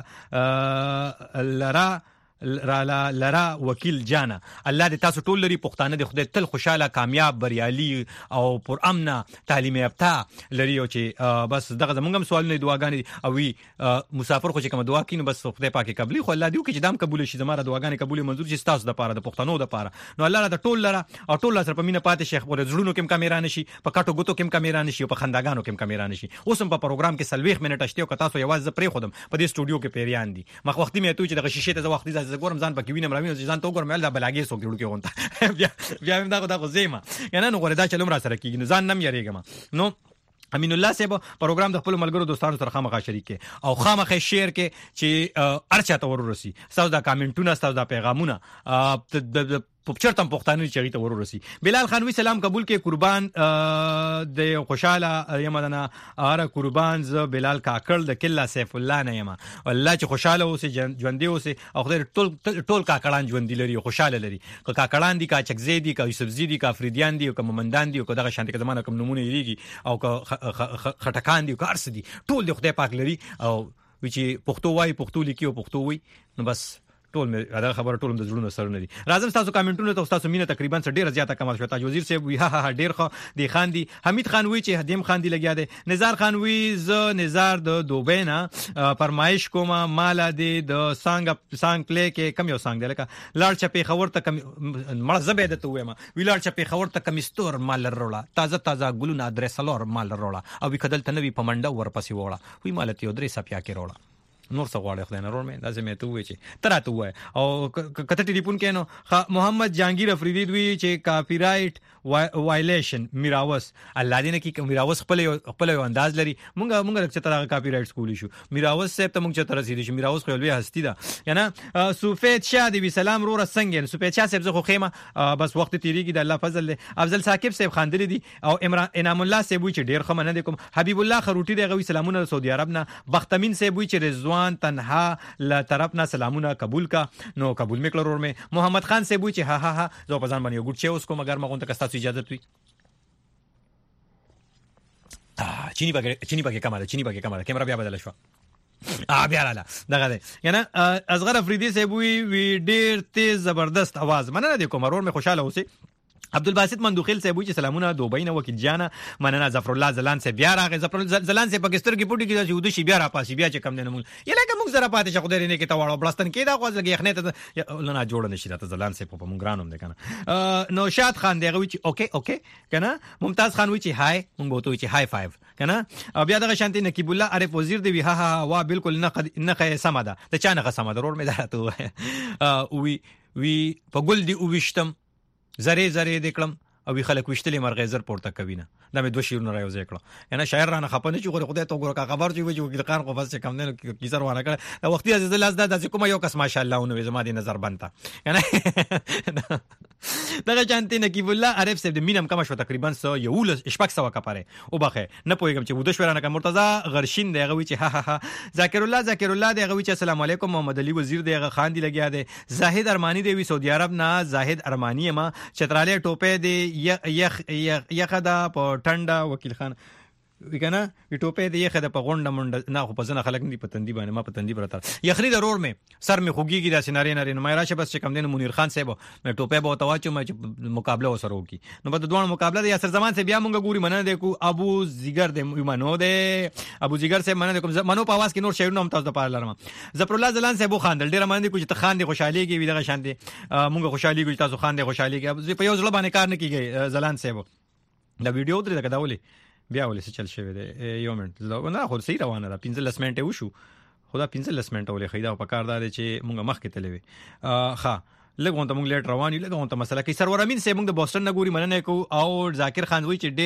لرا وکیل جانا الله دې تاسو ټول لري پښتانه دې خدای تل خوشاله کامیاب بریالي او پر امن تعلیم یافته لري او چې بس دغه زمونږ هم سوال نه دعاګانې او وی مسافر خو چې کوم دعا کینو بس خدای پاکي قبلي خو الله دې چې دام قبول شي زماره دعاګانې قبول منظور شي تاسو د پاره د پښتنو د پاره نو الله را ټول لره او ټول سره په مینه پاتې شیخ ور زړونو کې کیمرا نشي په کټو ګوتو کې کیمرا نشي په خنداګانو کې کیمرا نشي اوس هم په پروګرام کې سلويخ منټ اشته او تاسو یوازې پرې خودم په دې سټوډیو کې پیریان دي مخ وختي مې ته چې د شیشه ته وختي ګورم ځان پکې وینم راوینم ځان ته ګورم دا بلاګي سو جوړ کې ونته بیا هم دا زما یعنی نو غره دا چلم را سره کیږي ځان نم یریګم نو امین الله صاحب پروګرام د خپل ملګرو دوستانو سره خامخا شریک کې او خامخا شیر کې چې ارچا ته ورورسي تاسو دا کامنټونه تاسو دا پیغامونه په چرته پښتانه چې ته ورورسي بلال خان وی سلام قبول کې قربان د خوشاله یمدنه اره قربان ز بلال کاکړ د کله سیف الله نه یم الله چې خوشاله اوسه ژوندې اوسه او خدای ټول کاکړان ژوندې لري خوشاله لري کاکړان دي کا چکزې دي کا یوسف زیدي کا فریدیان دي او کا ممندان دي او دغه شانته زمانه کوم نمونه یریږي او خټکان دي کارس دي ټول د خدای پاک لري او چې پښتو وای پښتو لیکي او پښتو وای نو بس ټول مې دا خبره ټول د زړونو سره نه دي. راځم تاسو کمنټونو ته تاسو مینه تقریبا ډیره زیاته کمال شو. تاج وزیر صاحب وی ها ډیر خو دی خان دی. حمید خان وی چې هدیم خان دی لګیا دی. نزار خان وی ز نزار د دوبه نه فرمایش کوم مالا دی د سانګ پلی کې کم یو سانګ دی لکه لاړ چپی خبر ته کم مړ زبې ده ته وایم وی لاړ چپی خبر ته کمستور مال روړه تازه ګلونه درسلور مال روړه او وی کدل تنوي پمنډه ورپسې وړه وی مالته یو درې سپیا کې روړه نور څه غواړي خدای نه رور مې لازم ته وې چې تراته وای او کته ټلیفون کینو محمد جهانگیر افریدی دوی چې کاپی رائټ وایلیشن میراوس الله دې نه کې میراوس خپل انداز لري مونږ چې تر کاپی رائټ سکول شو میراوس صاحب ته مونږ چې تر رسیدي شو میراوس خو لوی هستی ده یعنی سوفیت شاه دی سلام رور څنګه سوفیت شاه صاحب زه خو خیمه بس وخت تیریږي د الله فضل له افضل ثاقب صاحب خاندلی دي او انعام الله صاحب چې ډیر خو مننه کوم حبیب الله خروټی دی غوي سلامونه سعودي عرب نه بختامین صاحب چې رضوان تنها ل طرفنا سلامونه قبول کا نو قبول میکړه رور مې محمد خان صاحب چې ها زه په ځان باندې ګډ چې اوس کوم اگر مغون ته کستا اجازه وي چینی پکې کماله کیمرا بیا بدل شو بیا رااله دغه دی یعنی اصغر افریدی صاحب وی ډیر تیز زبردست आवाज مننه د کوم رور مې خوشاله اوسئ. عبدالباسط مندوخیل صاحب چې سلامونه دوبۍ نه وکیل جانا مننه ظفر الله زلان صاحب بیا راغی ظفر زلان صاحب پاکستان کې پټی کې چې ودشي بیا را پاسي بیا چې کم نه مول یلکه موږ زره پاتې شو خدای نه کې تاوړو بلستان کې دا غوځ لګي خنه ته نه جوړ نشي راته زلان صاحب په مونږ رانوم ده کنه نوشاد خان دی غوي چې اوکے کنه ممتاز خان وی چې هاي مونږ بوته چې هاي فایو کنه بیا دغه شانتي نقیب الله عارف وزیر دی ها وا بالکل نه سم ده ته چا نه سم ده رور مې درته وی په ګل دی او وشتم زره دکړم او خلک وشتلې مرغې زر پورته کوي نه دا مې دوه شیرونه رايو ځکړه یعنی شاعر رانه خپنه چې غره خدای ته ګوره کا خبر چې وی وکیل خان خو بس کم نه کیسر وانه کړه دا وختي عزیز الله زده چې کوم یو کس ماشاءالله نو زما دي نظر بنتا یعنی دغه چانتي نقیب الله عارف صاحب د مینم کم شو تقریبا 100 کپاره او بخه نه پويګم چې ودش ورانه کوم مرتضی غرشین دی غوي چې ها ذاکر الله دی غوي چې السلام علیکم محمد علي وزیر دی غ خان دی لګیا دی زاهد ارمانی دی وی سعودي عرب نه زاهد ارمانی ما چتراله ټوپه دی یخدا په ټنډا وکیل خان وکنه ټوپه دی یخدا په غونډه منډه نه خو په ځنه خلک نه پتندي باندې ما پتندي برته یخري ضرور مې سر مې خوګيږي دا سيناري نه مې راشه بس چې کم دین منیر خان صاحب مې ټوپه به تواچو مې مقابله وسره وکي نو په دوه مقابله د یاسر زمان سے بیا مونږ ګوري مننه د کو ابو زیګر د منو ده ابو زیګر سے مننه کوم منو په आवाज کې نور شعرونه هم تاسو ته پاره لرم ظفر الله زلان صاحب خاندل ډیر مننه کو چې ته خان دي خوشحالي کې وی دغه شان دي مونږ خوشحالي کو تاسو خان دي خوشحالي کې په یو ځل باندې کار نه کیږي زلان صاحب دا ویډیو درې دا ولې بیا ولې څه چل شوی دی یو منټ نه خو صحیح روانه ده 15 منټه وشو خدا 15 منټه ولې خیدا په کار ده چې مونږ مخ کې تلوي ها لګون ته مونږ لیټ روان یو لګون ته مسله کې سرور امین سه مونږ د بوسټن نه ګوري مننه کو او ذاکر خان وی چې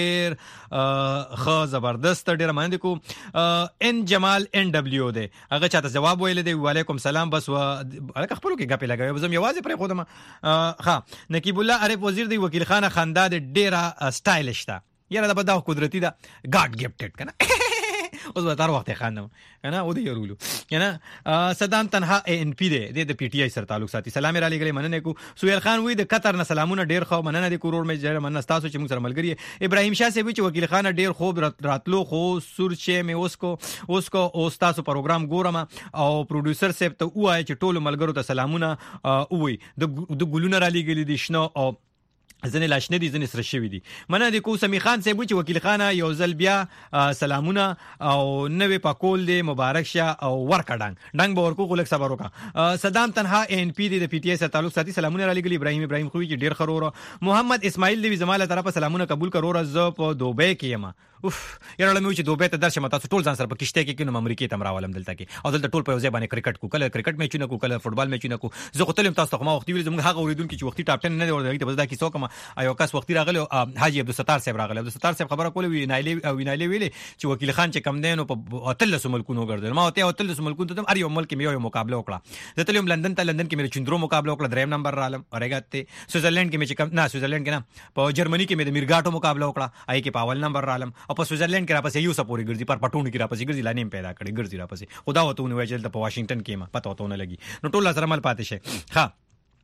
ډیر خ زبردست ډیر مننه کو ان جمال ان دبليو دی هغه چاته جواب ویل دی وعلیکم سلام بس هغه خپل کې غپې لګوي زم یوازې پر خودم ها نقیب الله عارف وزیر دی وکیل خان خانداد ډیر سټایلش تا یاره دا په دا قدرتي دا ګاډ گیفټډ کنه اوس به تر وخت خاندم کنه او دی یورولو کنه صدام تنها ان پی دی د پی ټی آی سره تعلق ساتي سلام علی علی مننه کو سہیل خان وی د قطر نه سلامونه ډیر خو مننه د کورور مې جره مننه تاسو چې موږ سره ملګری ابراهیم شاه سی وی چې وکیل خان ډیر خوب راتلو خو سورچه مې اوس کو تاسو پروګرام ګورم او پروډوسر سیب ته وای چې ټول ملګرو ته سلامونه وای د ګلونه را لګلی دي شنو او ځنې لاشنه دي ځنې سره شوی دي منه د کو سمی خان صاحب چې وکیل خان یو ځل بیا سلامونه او نوې پاکول دی مبارک شه او ورکا ډنګ به ورکو خلک صبر وکا صدام تنها ان پی دی د پی ټی آی سره تعلق ساتي سلامونه را لګلی ابراهیم خوې چې ډیر خرور محمد اسماعیل دی زماله طرفه سلامونه قبول کرو ز په دوبه کې ما اوف یاره لمه چې دوبه ته درشه متا ټول ځان سره په کشته کې کینو امریکای ته مراولم دلته کې او دلته ټول په ځای باندې کرکټ کو کله کرکټ میچونه کو کله فوتبال میچونه کو زه خو تلم تاسو ته ما وختي ویل زموږ هغه اوریدونکو چې وختي ټاپ 10 نه دی ورته بس دا کیسو کوم ایو کس وختي راغلی حاجی عبدالستار صاحب راغلی عبدالستار صاحب خبره کوله وینایلی ویلي چې وکیل خان چې کم دین په اتلس ملکونو ګرځول ما ته اتلس ملکونو ته ار یو ملک کې یو مقابله وکړه زه تلم لندن کې مې چندرو مقابله وکړه دریم نمبر رالم اورګاته سویټزرلند کې مې کم نه سویټزرلند کې نه په جرمني کې مې د میرګاټو مقابله وکړه آی کې په اول نمبر رالم او په سویټزرلند کې راپسې یو سپوري ګرځي پر پټونو کې راپسې ګرځي لانیم پیدا کړي ګرځي راپسې خدا وته نو وایي چې په واشنگټن کې ما پته وته نه لګي نو ټول سره مل پاتې شي ها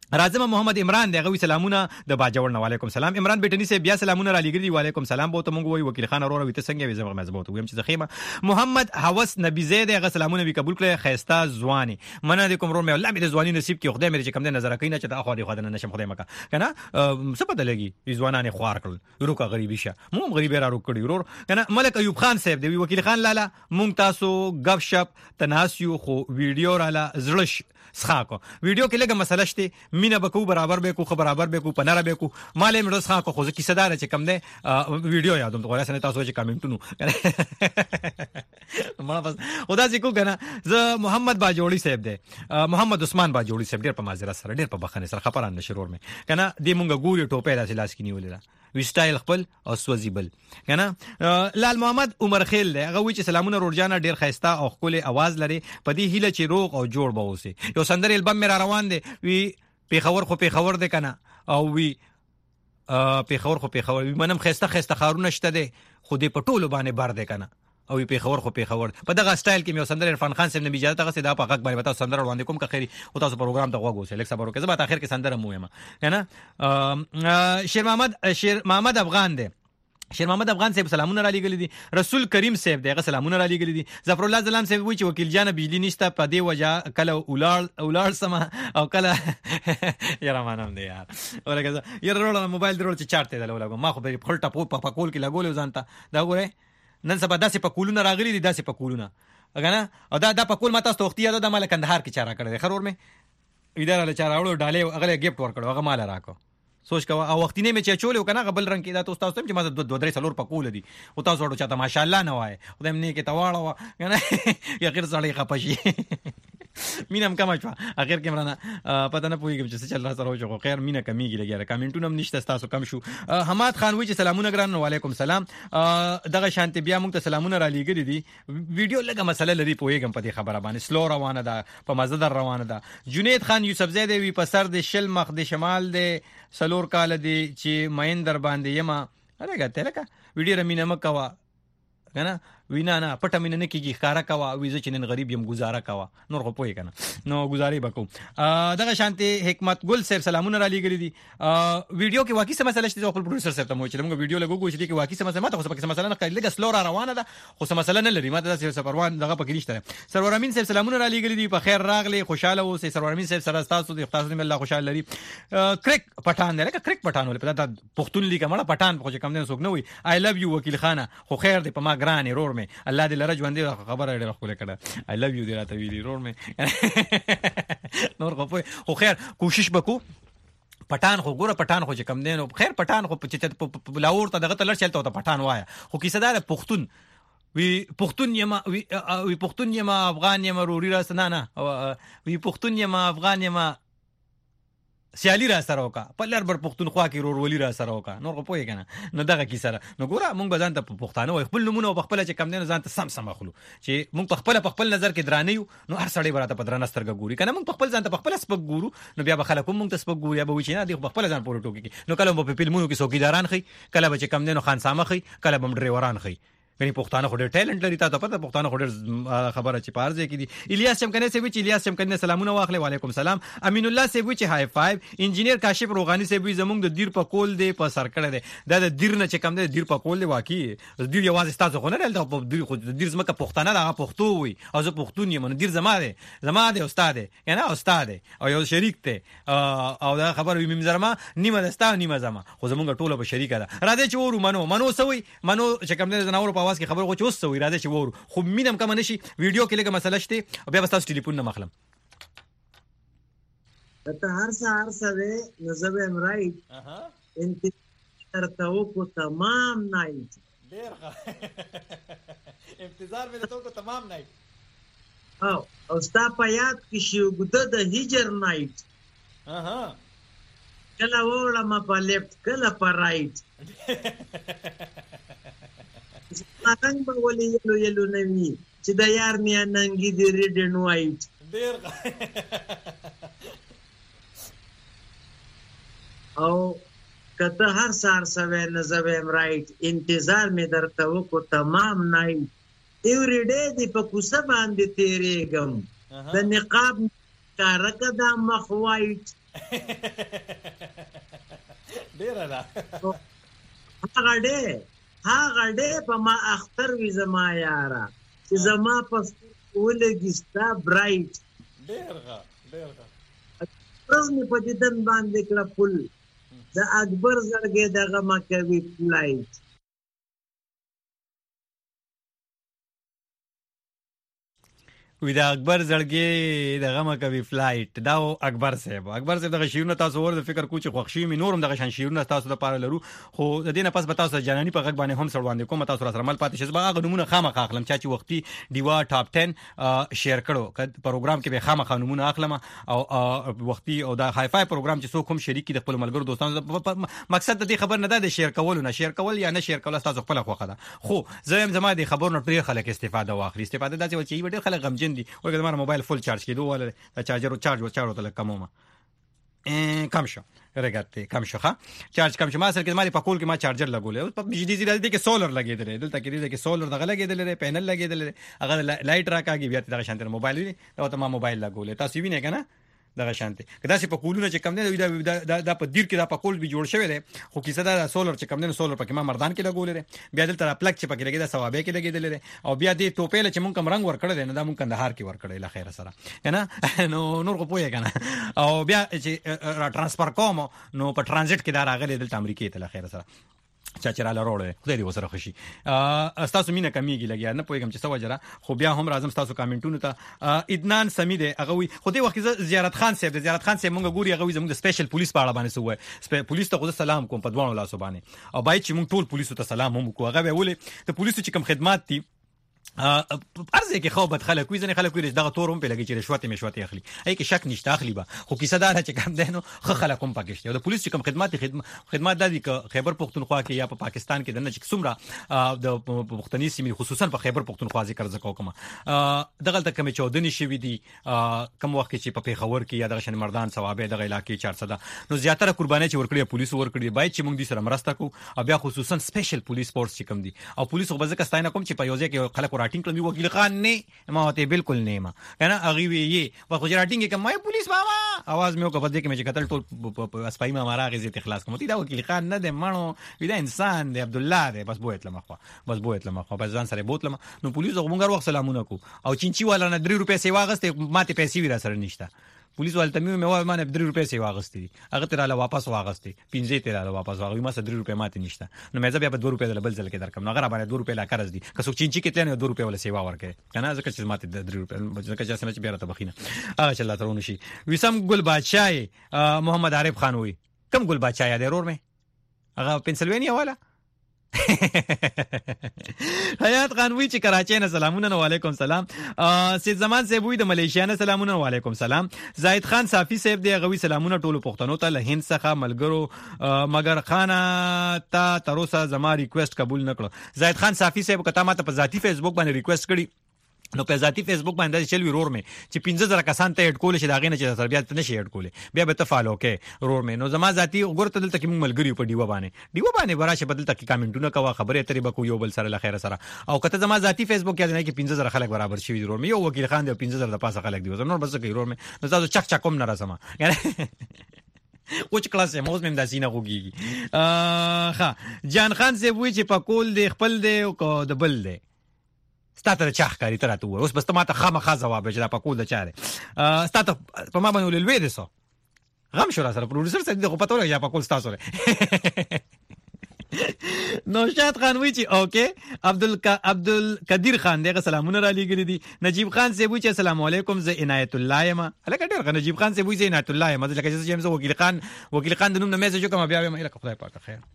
راځم محمد عمران دی غوي سلامونه د باجوړ نه وعلیکم سلام عمران بیٹنی سے بیا سلامونه را لګری وعلیکم سلام بو ته مونږ وای وکیل خان اورو وي ته څنګه وي زما مزبوط ویم چې زخیمه محمد حوس نبی زید غ سلامونه وی قبول کړه خيستا ځواني منه د کوم روم الله مې ځواني نصیب کی خدای مې چې کم نه نظر کینه چې دا خو دې خدای نه نشم خدای مکه کنه څه پته لګي ځوانانه خوار کړل روکا غریبی شه مونږ غریب را روک کړی ورور کنه ملک ایوب خان صاحب دی وکیل خان لالا مونږ تاسو غب شپ تناسیو خو ویډیو رالا زړش سخاکو ویډیو کې لګه مسله شته مینه بکو برابر به کو برابر به کو پناره به کو مالې مړ سخاکو خو ځکه صدار چې کم ده ویډیو یادوم ته غواړم تاسو چې کمنټونو مړه بس خدا دې کو کنه ز محمد باجوړي صاحب ده محمد عثمان باجوړي صاحب ډېر په معذرت سره ډېر په بخنه سره خبران نشرور مې کنه دې مونږ ګوري ټوپه راځي لاس کې نیولې وی سټایل خپل او سوزیبل کنه لال محمد عمر خیل دی هغه وی چې سلامونه روړجانا ډیر خيستا او خپل आवाज لري په دې هیله چې روغ او جوړ به اوسي یو سندري البم مې را روان دی وی پیښور خو پیښور دی کنه او وی پیښور خو پیښور منم خيستا خارونه شته دی خو دې پټولو باندې بار دی کنه او پیښور خو پیښور په دغه سټایل کې مې سندر عرفان خان صاحب نه اجازه تاسو دا په حق باندې وتا سندر وړاندې کوم که خیری او تاسو پروګرام ته وګورئ لیک صبر وکړئ زما ته اخر کې سندر مو یم کنه شیر محمد افغان دی شیر محمد افغان صاحب سلامونه را لګل دي رسول کریم صاحب دغه سلامونه را لګل دي ظفر الله زلام صاحب وی چې وکیل جان بجلی نشته په دې وجه کله اولاد سما او کله یاره مانم دی یار ولګه یاره رول موبایل درول چې چارته دی لګو ما خو په خپل ټاپو په کول کې لګول ځانته دا ګوره نن سبا داسې په کولونه راغلي دي داسې په کولونه اګه او دا په کول ماته توختیا د مال کندهار کې چاره کړی خرور مې اداره له چاره وړو ډاله اغله گیفت ور کړو هغه مال راکو سوچ کا او وخت نه مې چې چولې کنه غبل رنگ کې دا تاسو چې ما 2-3 سالور په کول دي او تاسو ورته چاته ماشاءالله نه وای خدای مې کې تواړه کنه یا غیر سړی خپشي مینم کما شو اخر کې مرانه پته نه پويږم چې څه چل را سره وځو خیر مینه کمیږي لګیاره کمنټونه هم نشته تاسو کم شو حماد خان وی چې سلامونه ګران وعلیکم سلام دغه شانتي بیا موږ ته سلامونه را لګیږي دي ویډیو لګه مسله لري پويږم په دې خبره باندې سلو روانه ده په مزدر روانه ده جنید خان یوسف زیدی وی په سر د شل مخ د شمال د سلور کال دی چې مهندر باندې یما راګه تلکه ویډیو رمینه مکوا کنه وینا نه پټه مين نه کیږي ښکارا کوا ویزه چې نن غریب یم گزاره کوا نور خو پوي کنه نو گزاري وکړو دغه شانتي حکمت ګل صاحب سلامونه را لګري دي ویډیو کې واقعي سم مسله چې خپل پروډوسر صاحب ته مو چې موږ ویډیو لګوګو چې کې واقعي سم مسله ماته خو پکې مسله نه کړل لګ سلو را روانه ده خو سم مسله نه لري ماته د سفروان دغه پکې نشته سرور امین صاحب سلامونه را لګري دي په خیر راغلي خوشاله اوسئ سرور امین صاحب سره تاسو د تاسو دې الله خوشاله لري کریک پټان دی لکه کریک پټان ولې په پښتون لیکه مړه پټان خو کم نه سوګ نه وي آی لوف یو وکیل خانه خو خیر دې په ما ګران رور مې الله دې لره ژوند خبره ډېر خپل کړه آی لوف یو دې راته ویلي رور مې نور خو خیر کوشش وکړو پټان خو ګوره پټان خو چې کم دینو خیر پټان خو چې لاور ته دغه تلل چلته ته پټان وایا خو کیسه دا پښتون وی پښتون یما افغان یما روري راستنه نه وی پښتون یما افغان یما سیالي را سره وکا په لر بر پښتونخوا کې رورولي را سره وکا نور خو پوي کنه نو دغه کی سره نو ګوره مونږ به ځان ته پښتانه وای خپل نمونه او خپل چې کم دینو ځان ته سم اخلو چې مونږ په خپل نظر کې درانه یو نو هر سړی براته په درانه سترګه ګوري کنه مونږ خپل ځان ته خپل سپک ګورو نو بیا به خلک مونږ ته سپک ګوري یا به وچینه دی خپل ځان پورې ټوکی نو کله په فلمونو کې څوکیداران خي کله به چې کم دینو خان سامه خي کله به ډرایوران خي کني پښتانه خو ډېر ټیلنټ لري تاسو پته پښتانه خو ډېر خبره چې پارځي کې دي الیاس چمکنه سي وی چې الیاس چمکنه سلامونه واخلې وعلیکم سلام امین الله سي وی چې های فایو انجینیر کاشف روغانی سي وی زمونږ د دیر په کول دی په سر کړه دی دا د دیر نه چې کم دی دیر په کول دی واقعي دیر یوازې تاسو خو نه دلته په دیر خو دیر زمکه پښتانه دا پښتو وي او زه پښتون یم نو دیر زما دی استاد یعنی استاد او یو شریک ته او دا خبر وي مزرما نیمه دستا نیمه زما خو زمونږ ټوله په شریکه ده را دي چې ورو منو سوي منو چې کم دی زناور په आवाज کې خبر خو چوس سوي را دي چې ورو خو مینم کم نشي ویډیو کې لګه مسله شته او بیا تاسو ټلیفون نه مخلم ته هر سوي نزب امرایت انتظار ته کو تمام نایت ډیر انتظار مې ته کو تمام نایت او ستا په یاد کې شو ګد د هجر نایت کله وړه ما په لیفت کله په رائټ څنګه به ولې یلو نوي چې د یار میا ننګي دی ریډ اینڈ وایټ ډیر او کته هر سار سوي نزب امرایت انتظار می درته وکړو تمام نایټ ایوری ډے دی په کوڅه باندې تیرېږم د نقاب کارکه د مخ وایټ ډیر ده هغه ډېر په ما اختر وي زما یاره چې زما په ولګي ستا برایټ ډیر پرز مې په دیدن باندې کړه پل د اکبر زړګې دغه ما کوي فلایټ وی دا اکبر زړګي دغه ما کوي فلایټ دا اکبر صاحب دغه شیرونه تاسو ورته فکر کوئ چې خوښ شي مې نورم دغه شان شیرونه تاسو د پاره لرو خو د دې نه پس به تاسو جانانی په غږ باندې هم سر باندې کوم تاسو سره مل پاتې شي هغه نمونه خامخ اخلم چې وختي دیوا ټاپ 10 شیر کړو پروګرام کې به خامخ نمونه اخلم او وختي او دا های فای پروګرام چې څوک هم شریک د خپل ملګرو دوستانو مقصد د دې خبر نه ده د شیر کول نه شیر کول یا نه شیر کول تاسو خپل خوخه ده خو زه هم زما د خبر نه ډیر خلک استفاده واخلي استفاده دا چې ډیر خلک غمجن دي وګورئ زما موبایل فل چارج کیدو ول چارجر چارج تل کمومه کم شو رګاته کم شو ها چارج کم شو ما سره کې ما په کول کې ما چارجر لګولې او په بجلی زیاده دي کې سولر لګیدل دلته کې دي کې سولر دغه لګیدل پینل لګیدل هغه لایټ راکاږي بیا دغه شانتر موبایل دی او ته ما موبایل لګولې تاسو وینئ کنه دغه شانته کدا چې په کولونه چې کم نه دا په دیر کې دا په کول به جوړ شوی دی خو کیسه دا سولر چې کم نه سولر پکې ما مردان کې لګولې بیا دلته پلک چې پکې لګیدا ثوابه کې لګیدل او بیا دې ټوپېله چې مونږ کم رنگ ور کړل نه دا مونږ کندهار کې ور کړل خیر سره کنه نو نور کو پوهه کنه او بیا چې ترانسفر کوم نو په ترانزیت کې دا راغلی دلته امریکای ته خیر سره چاچراله روړې خدای دې وسره خوشي تاسو مینه کمیږي لګیا نه پوهیږم چې څه وجره خو بیا هم راځم تاسو کامنټونو ته ادنان سمید هغه وي خو دې وخت زیارت خان صاحب مونږ ګوري هغه زموږ د سپیشل پولیس په اړه باندې سوې پولیس ته خو سلام کوم په دوانو لاسو باندې او باید چې مونږ ټول پولیسو ته سلام هم کوو هغه ولې د پولیسو چې کوم خدمات دي ارزه کې خو بد خلک وي ځنه خلک وي دغه تورم په لګي چې رشوت اخلي اي کې شک نشته اخلي به خو کیسه دا چې کم دینو خو خلک هم پاکستان او د پولیس کوم خدمات د خیبر پختونخوا کې یا په پاکستان کې د نه چې څومره د پښتني سیمې خصوصا په خیبر پختونخوا ذکر کوم دغه تک مې 14 شوي دي کوم وخت چې په پیښور کې یا د شن مردان ثوابه دغه علاقې 400 نو زیاتره قرباني چې ورکړي پولیس ورکړي باید چې موږ دې سره مرسته کوو او بیا خصوصا سپیشل پولیس فورس چې کوم دي او پولیس خو بزکه ستاینه کوم چې په یوځای کې خلک راټینګ کړي وکیل خان نه ما ته بالکل نه ما کنه اغي وی په خو راټینګ کې ما پولیس بابا आवाज مې وکړه دې کې مې قتل ټول اسپای ما مارا غزي اخلاص کوم دا وکیل خان نه ده مانو ودا انسان دی عبد الله دی بس بوت لمخوا بس ځان سره بوتلم نو پولیس وګونګر وخت سلامونه کو او چینچی والا نه 3 روپے سیوا غسته ماته پیسې ویرا سره نشته پولیس والته مې وای مانه 3 روپے سیوا غسته دي هغه تر له واپس واغسته 15 تر له واپس واغوي ما 3 روپے ماته نشته نو مې ځبیا په 2 روپے بل ځل کې درکم نو هغه باندې 2 روپے لا قرض دي که څوک چینچی کې تلنه 2 روپے ولا سیوا ورکې کنه ځکه چې ماته 3 روپے ځکه چې سمې بیا راته بخینه هغه چې الله ترونه شي وسم ګل بادشاہ محمد عارف خان وي کم ګل بادشاہ یاد ورور مې هغه پنسلوانیا والا حیات خان وی چې کراچۍ نه سلامونه وعلیکم سلام سید زمان صاحب وی د ملیشیا نه سلامونه وعلیکم سلام زاید خان صافی صاحب دی غوي سلامونه ټولو پښتنو ته له هند څخه ملګرو مگر خان ته تروسه زما ریکوست قبول نکړو زاید خان صافی صاحب کته ماته په ذاتی فیسبوک باندې ریکوست کړی نو په ذاتی فیسبوک باندې چلوي رور مې چې 15000 کسان ته اډ کول شي دا غینه چې تربیات نشي اډ کولې بیا به ته فالو کې رور مې نو زما ذاتی وګورته دلته کې موږ ملګری په دیو باندې براشه بدل تک کامنټونه کوا خبره ترې بکو یو بل سره لخيره سره او کته زما ذاتی فیسبوک کې نه کې 15000 خلک برابر شي رور مې یو وکیل خان دی 15000 د پاسه خلک دی نو بس کې رور مې نو تاسو چک کوم نه راسم کوچ کلاس موږ مې داسینه وګیږي ها جان خان سے وی چې په کول دی خپل دی او د بل دی ستاته چاخ کاری تر ته اوس بس ته ماته خامخا جواب چې دا په کول د چاره ستاته په ما باندې ولوي دي سو غم شو را سره پروډوسر سره دغه پته ولګیا په کول ستاسو نوشاد خان وی چې اوکے عبدل قدیر خان دغه سلامونه را لګری دي نجیب خان سی وی چې السلام علیکم ز عنایت الله یم الکه ډیر نجیب خان سی وی چې عنایت الله یم لکه چې جیمز وکیل خان د نوم نه میسج کوم بیا مې لکه خدای پاک خیر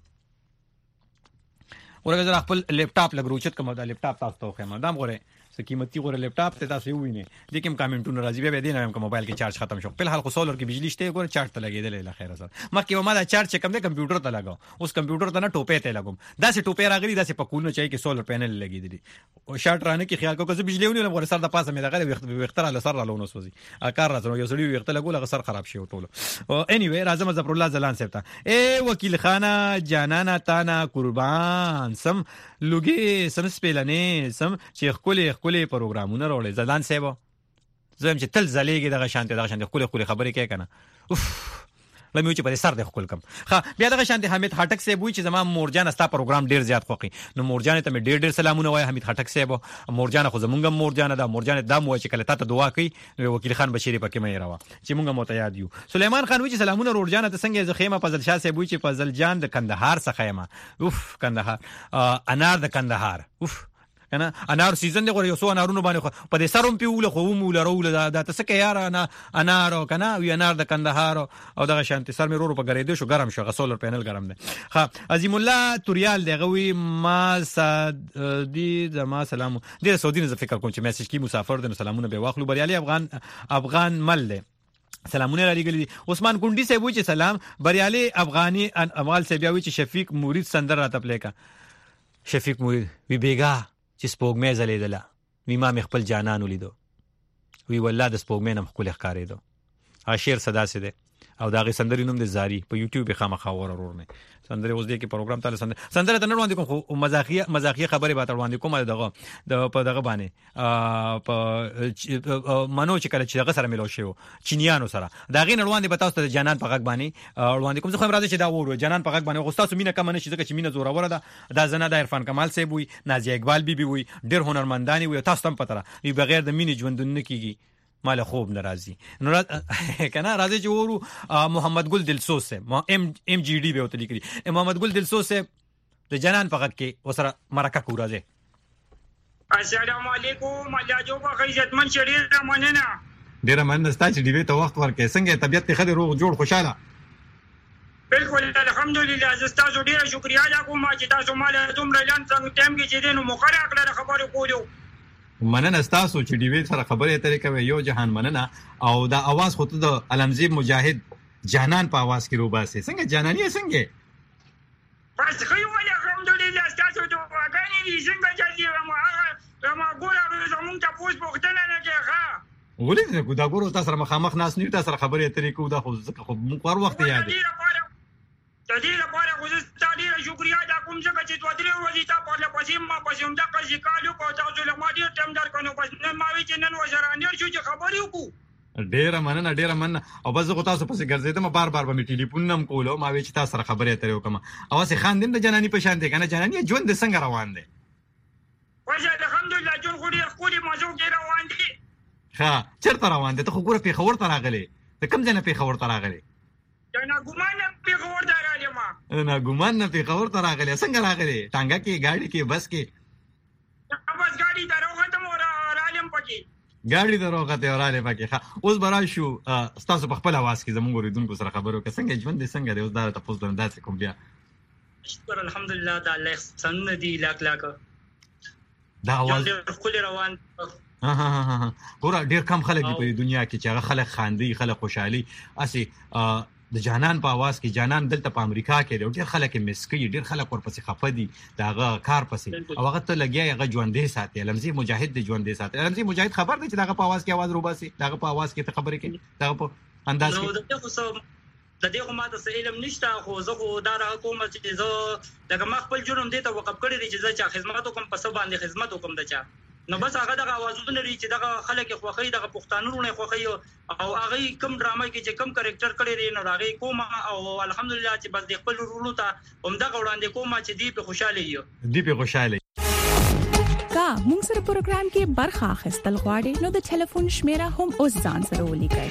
ورګه زه خپل لیپټاپ لګروچت کوم دا لیپټاپ تاسو ته خو مدام غره قیمتي غره لیپټاپ ته تاسو وینئ لیکن کامنټونه راځي به دینه هم موبایل کې چارج ختم شو په حال خو سولر کې بجلی شته ګور چارج ته لګیدل له خیر سره مکه ما دا چارج کم نه کمپیوټر ته لګاو اوس کمپیوټر ته نه ټوپې ته لګوم دا سه ټوپې راغلي دا سه پکونه چای کې سولر پینل لګیدل او شارټ رانه کې خیال کو چې بجلی ونیول غره سره د پاسه مې دغه وختره له سره لونه سوزي کار راځو یو سړی وخت لګول سر خراب شي ټولو اني وی راځم ظفر الله زلان سپتا وکیل خانه جانانا تانا قربان سم لوګي سم سپیلنې سم چې خولي پروګرامونه راولې زدان سیبو زم چې تل زلېږي دغه شانته خولي خبرې کوي کنه اوف لمه چې په سر د خپل کم ها بیا دغه شانتي حمید خټک صاحب وی چې زما مورجان استا پروګرام ډیر زیات خوخي نو مورجان ته مې ډیر سلامونه وای حمید خټک صاحب مورجان خو زمونږ مورجان دا مورجان د مو چې کله ته دعا کوي وکیل خان بشيري پکې مې راوا چې مونږه متیاد یو سليمان خان وی چې سلامونه مورجان ته څنګه زخیمه فضل شاه صاحب وی چې فضل جان د کندهار څخه یم اوف کندهار انار د کندهار اوف کنه انار سیزن دی غوړ یو سو انارونو باندې په دې سروم پیوله خو مول رول دا تاسو کې یار انا انار کنه وی انار د کندهار او دغه شانتي سر مې رورو په غریدو شو ګرم شو غسولر پینل ګرم دی ها عظیم الله توریال دی غوي ما سعدي زما سلام دی سعودي نه فکر کوم چې میسج کی مسافر دی سلامونه به واخلو بریالي افغان مل دی سلامونه علی ګلی عثمان کونډي صاحب وی چې سلام بریالي افغاني اموال صاحب وی چې شفیق مورید سندر راته پلی کا شفیق مورید وی بیگا چې سپوږمۍ زلیدله وی ما خپل جانان ولیدو وی والله د سپوږمۍ نم خپل ښکارېدو شعر صدا سي ده او داغه سندري نوم د زاری په یوټیوب خامخا ورور نه سندري اوس دې کې پروګرام تعالی سندره ته نه وړاندې کوم خو مزاخيه خبره به تر وړاندې کوم دغه د په دغه باندې په منو چې کله چې دغه سره ملو شو چینیانو سره داغه نه وړاندې بتاوس ته جانان په غږ باندې وړاندې کوم خو راځي چې دا وره جانان په غږ باندې غوستاسو مینه کم نه شي ځکه چې مینه زوره وره دا زنه د عرفان کمال صاحب وي نازیه اقبال بیبي وي ډېر هنرمندانی وي تاسو هم پتره وي بغیر د مینې ژوندون نه کیږي مال خوب ناراضي نو کنه راځي چې ورو محمد ګل دلسوز سے ام جی ڈی به وته لیکلي محمد ګل دلسوز سے د جنان فقط کې وسره مرکه کو راځي السلام علیکم الله جو په عزتمن شریعت مننه ډیر مننه ستاسو دی ته وخت ورکې څنګه طبيعت ته خدای روغ جوړ خوشاله بالکل الحمدلله زستاسو ډیر شکریا کوم چې تاسو مال دومره لاند څنګه ټیم کې چې دینو مخره کړه خبرو کولو مننه تاسو چې ډیوی سره خبرې اترې کوي یو جهان مننه او دا आवाज خو ته د علمزی مجاهد جانان په आवाज کې روباسي څنګه جانانی څنګه بس خو ولې الحمدلله تاسو ته وګڼي دي څنګه چې ما ګوره زمونږ ته پوس پوښتنه نه کوي ولې دا ګورو تاسو سره مخامخ ناس نیو تاسو سره خبرې اترې کوو دا خو ځکه خو موږ هر وخت یاد د دې لپاره خو زه ستاسو شکریا دا کوم څنګه چې دوه درې ورځې تا په لپاره ما پسې هم دا قضیه کالو کو تاسو له ما ډیر ټیم درکنو بس نن ما وی چې نن وزره نه شو چې خبرې وکړو ډیر مننه او بس زه تاسو پسې ګرځیدم بار به می ټلیفون نم کولو ما وی چې تاسو سره خبرې اترې وکم او سه خاندین د جنانی په شان دي کنه جنانی ژوند څنګه روان دي وجه الحمدلله جون خو ډیر خو دې مازو کې روان دي ها چرته روان دي ته خو ګوره په خبر ته راغلي ته کوم ځنه په خبر ته راغلي نه ګمان نه په خبر ته راغلی ما نه ګمان نه په خبر ته راغلی څنګه راغلی ټانګه کې ګاډي کې بس کې بس ګاډي دروغه ته مور رالم پکې ګاډي دروغه ته رااله پکې اوس برا شو تاسو په خپل आवाज کې زموږ ریدونکو سره خبرو کې څنګه ژوند دې څنګه دی اوس دا تاسو د انداز کوم بیا شکر الحمدلله تعالی سن دي لاک دا आवाज خپل روان ها ګوره ډیر کم خلک دی په دنیا کې چې هغه خلک خاندي خلک خوشحالي اسی د جانان په आवाज کې جانان دلته په امریکا کې ډیر خلک مسکی ډیر خلک ورپسې خفه دي داغه کار پسې او هغه ته لګیا هغه ژوندې ساتي لمزي مجاهد دی ژوندې ساتي لمزي مجاهد خبر دی چې داغه په आवाज کې आवाज روباسي داغه په आवाज کې ته خبرې کوي داغه په انداز کې د دې خو ماته څه علم نشته خو زه خو دا کوم چې زه دغه ما خپل جرم دی ته وقف کړی دی چې زه چا خدمت کوم په سبا باندې خدمت کوم دچا نو بس هغه دغه आवाजونه لري چې دغه خلک خوخی دغه پښتانونه خوخی او هغه کم ډرامه کې چې کم کریکټر کړی دی نو هغه کوم او الحمدلله چې بس د خپل رولو ته هم دغه وړاندې کوم چې دی په خوشاله یو دی په خوشاله کا موږ سره پروګرام کې برخه اخیستل غواړي نو د ټلیفون شمیره هم اوس ځان سره ولیکئ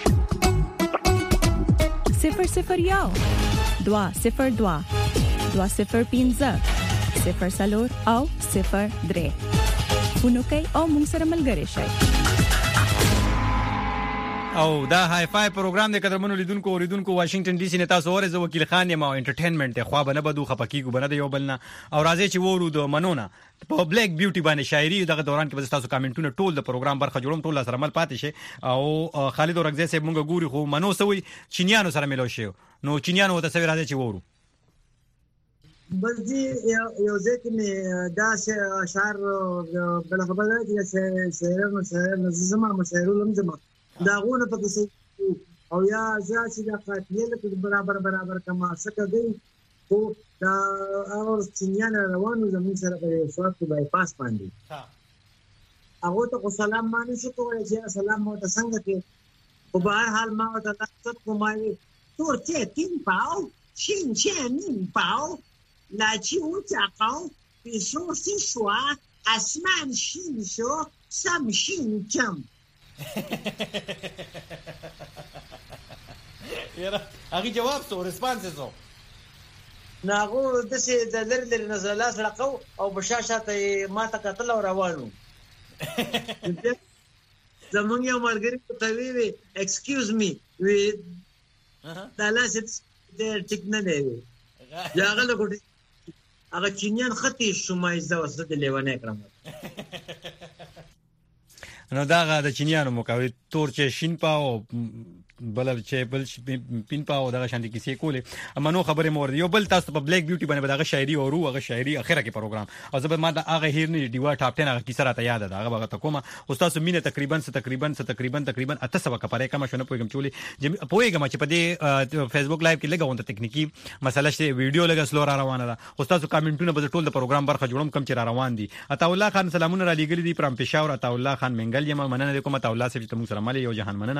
001 202 205 0 او 03 فونوکي او موږ سره ملګری شئ او دا های فای پروګرام د قدرمنو لیدونکو اوریدونکو واشنگټن ډي سي نه تاسو اورئ زه وکیل خان یم او انټرټینمنت ته خو به نه بدو خپکیګو بنه د یو بلنه او راځي چې ورو د منونه په بلیک بیوټي باندې شاعري دغه دوران کې به تاسو کامنټونه ټول د پروګرام برخه جوړوم ټول سره مل پاتې شي او خالد اورګزی صاحب مونږ ګوري خو منو سوي چینیانو سره ملو شي نو چینیانو ته سوي راځي چې ورو بس دي یو ځکه مې دا اشعار بل خبره چې شاعر زما مشاعر زما دا غونه په څه او یا ځکه دا قاتل په برابر کما څه کوي خو دا اور چینیان روانو زمون سره په شوات کې بای پاس باندې هغه ته سلام باندې شو کوی چې سلام مو ته څنګه کې په بهر حال ما ته تاسو کومای 多借丁宝，亲切民宝，来求家高，比说是说，اسمان شین شو سم شین جم. یاره هغه جواب سو ریسپانس سو ناغو دسه د لری نزله سړقو او بشاشته ما ته قتل او روانو زمونږ یو مرګري ته وی ایکسکیوز می وی دا لاسه د ټیک نه دی یاغه لګوټي هغه چینیان خطي شومای زوسه د لیوانه کړم نو دا د چینیانو مکوې تور چې شین پاو بل چې بل پین پاو دغه شانتي کیسې کولې امنو خبره مور یو بل تاسو په بلیک بیوټي باندې دغه شاعري او روغه شاعري اخره کې پروګرام او زه به ما د هغه هیر نه دیوا ټاپ 10 هغه کیسه راته یاد ده هغه ته کومه استاد مینه تقریبا 800 کپاره کما شونه پویګم چولې پویګم چې په دې فیسبوک لایو کې لګاوند تکنیکی مسله شته ویډیو لګا سلو را روانه ده استاد کامنټونه به ټول د پروګرام برخه جوړم کم چې را روان دي عطا الله خان سلامونه را لګل دي پرم پېښور عطا الله خان منګل یم مننه کوم عطا الله سره تم سره مال یو جهان مننه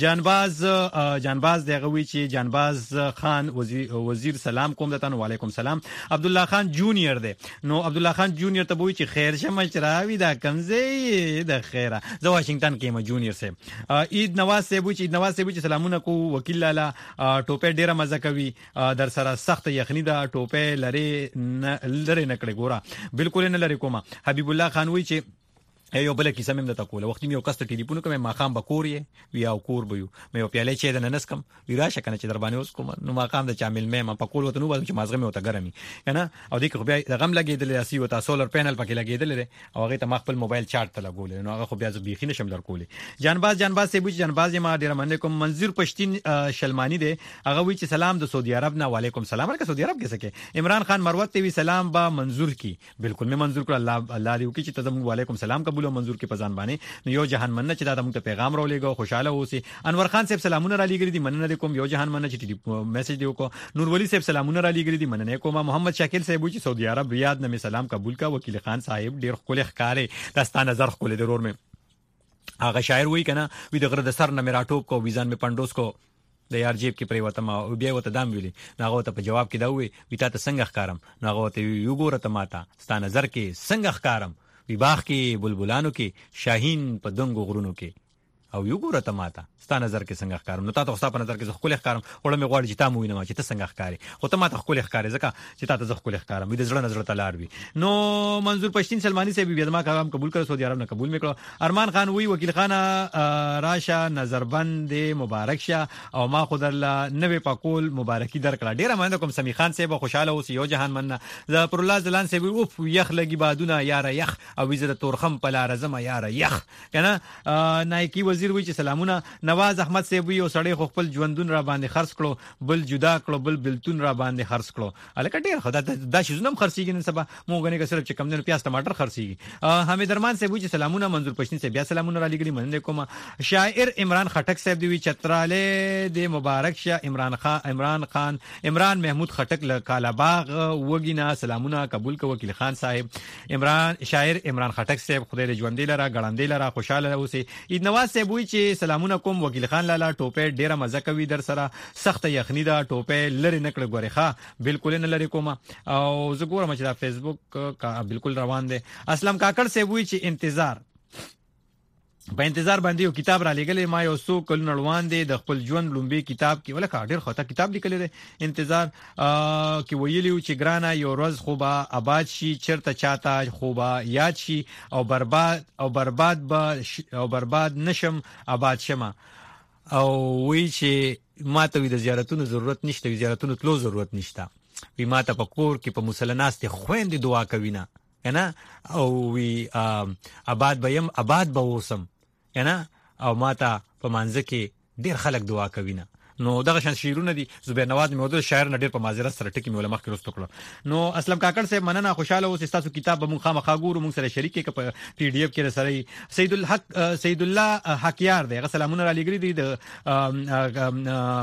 جانباز دغه وی چې جانباز خان وزیر سلام کوم دتن وعلیکم سلام عبد الله خان جونیئر دی نو عبد الله خان جونیئر ته وی چې خیر شه مچراوي دا کمزې د خیره زه واشنگټن کې ما جونیئر سه عید نواز سه وی چې سلامونه کو وکیل لاله ټوپه ډیره مزه کوي در سره سخت یخنی دا ټوپه لری نکړه ګوره بالکل نه لری کومه حبیب الله خان وی چې یو بل کیسه مې د تکوله وخت مې یو کس ته ټلیفون کوم ما خام بکورې وی او کور بيو مې یو پیاله چې د ننس کم ویرا شکنه چې در باندې اوس کوم نو ما خام د چامل مې ما پکول وته نو چې مازغه مې وته ګرمي کنه او دې خو بیا غم لګیدل اسی وته سولر پینل پکې لګیدل او هغه ته خپل موبایل چارج ته لګول نو هغه خو بیا ز بيخي نشم لرکول جانباز سه بوج جانباز ما ډیر مننه کوم منظور پښتين شلمانی دی هغه وی چې سلام د سعودي عرب نه وعلیکم سلام ورکه سعودي عرب کې سکے عمران خان مروت ته وی سلام با منظور کی بالکل مې منظور کړ الله دې وکي چې تاسو وعلیکم سلام قبول او منظور کی پزان نو یو جهان مننه چې دا موږ ته پیغام راولېګو خوشاله اوسئ انور خان صاحب سلامونه را لېګري دي مننه کوم یو جهان مننه چې میسج دیو کو نور ولی صاحب سلامونه را لېګري دي مننه کوم محمد شاکر صاحب چې سعودي عرب ریاض نه سلام قبول کا وکیل خان صاحب ډیر خپل ښکارې داستا نظر خپل ضرور مې هغه شاعر وای کنه وی د غره د سر نه میرا ټوپ کو ویزان مې پندوس کو د یار جیب کې پریوته ما او بیا وته دام ویلي ناغه ته په جواب کې دا وی تا ته څنګه ښکارم ناغه ته یو ګوره ته ماته ستا نظر کې څنګه ښکارم وی باغ کې بلبلانو کې شاهین په دنګو غرونو کې او یو ګوره ته ماته ستا نظر کې څنګه ښکارم نو تاسو په نظر کې خپل ښکارم وړه مې غواړي چې تا مو وینم چې ته څنګه ښکاری خو ته ماته خپل ښکاری ځکه چې تا ته خپل ښکارم وي د زړه نظر ته لار وي نو منظور پښتين سلمانی صاحب بیا ما کلام قبول کړ سعودي عرب نه قبول میکړو ارمان خان وی وکیل خان راشه نظربند مبارک شه او ما خود الله نوې پکول مبارکي درکړه ډیره مننه کوم سمی خان صاحب خوشاله اوسئ یو جهان مننه ز پر الله زلان صاحب اوف یخ لګي بادونه یار یخ او وزیر تورخم په لار زما یار یخ کنه نایکی وزیر وی چې سلامونه نواز احمد صاحب یو سړی خپل ژوندون را باندې خرڅ کړو بل جدا کړو بل بلتون را باندې خرڅ کړو الکه ډیر خدا دا شیزونه خرڅیږي نن سبا مونږ نه صرف چې کم نه پیاز ټماټر خرڅیږي حمید ارمان صاحب چې سلامونه منظور پښتين صاحب بیا سلامونه را لګړي مننه کوم شاعر عمران خټک صاحب دی چتراله د مبارک شه عمران محمود خټک له کالاباغ وګینا سلامونه قبول کو وکیل خان صاحب شاعر عمران خټک صاحب خدای دې ژوند لره غړاندې لره خوشاله اوسئ اید نواز صاحب وی چې سلامونه کوم وکیل خان لاله ټوپه ډیره مزه کوي در سره سخت یخنی دا ټوپه لری نکړه غوري ښا بالکل نه لری کوم او زه ګورم چې دا فیسبوک کا بالکل روان دي اسلام کاکړ سے وی چې په انتظار باندې یو کتاب را لګلې ما یو څو کل نړوان دي د خپل ژوند لومبي کتاب کې ولکه ډیر خطا کتاب لیکل دي انتظار کې ویلیو چې ګرانه یو ورځ خوبه آباد شي چرته چاته خوبه یاد شي او برباد نشم آباد شمه او وی چې ماته د زیارتونو ضرورت نشته زیارتونو تلو ضرورت نشته وی ماته په کور کې په مسلناست خويند دعا کوي نه کنه او وی آباد به وسم کنه او ماته په مانځ کې ډیر خلک دعا کوي نه نو دغه شان شیرونه دي زبیر نواز موجود شاعر نه ډیر په معذرت سره ټکی مولا مخ کې رستو کړو نو اسلم کاکړ صاحب مننه خوشاله اوسئ تاسو کتاب به مونږ خامخا ګورو مونږ سره شریک کې په پی ډی اف کې سره سید الله حقیار دی سلامونه را لګری دي د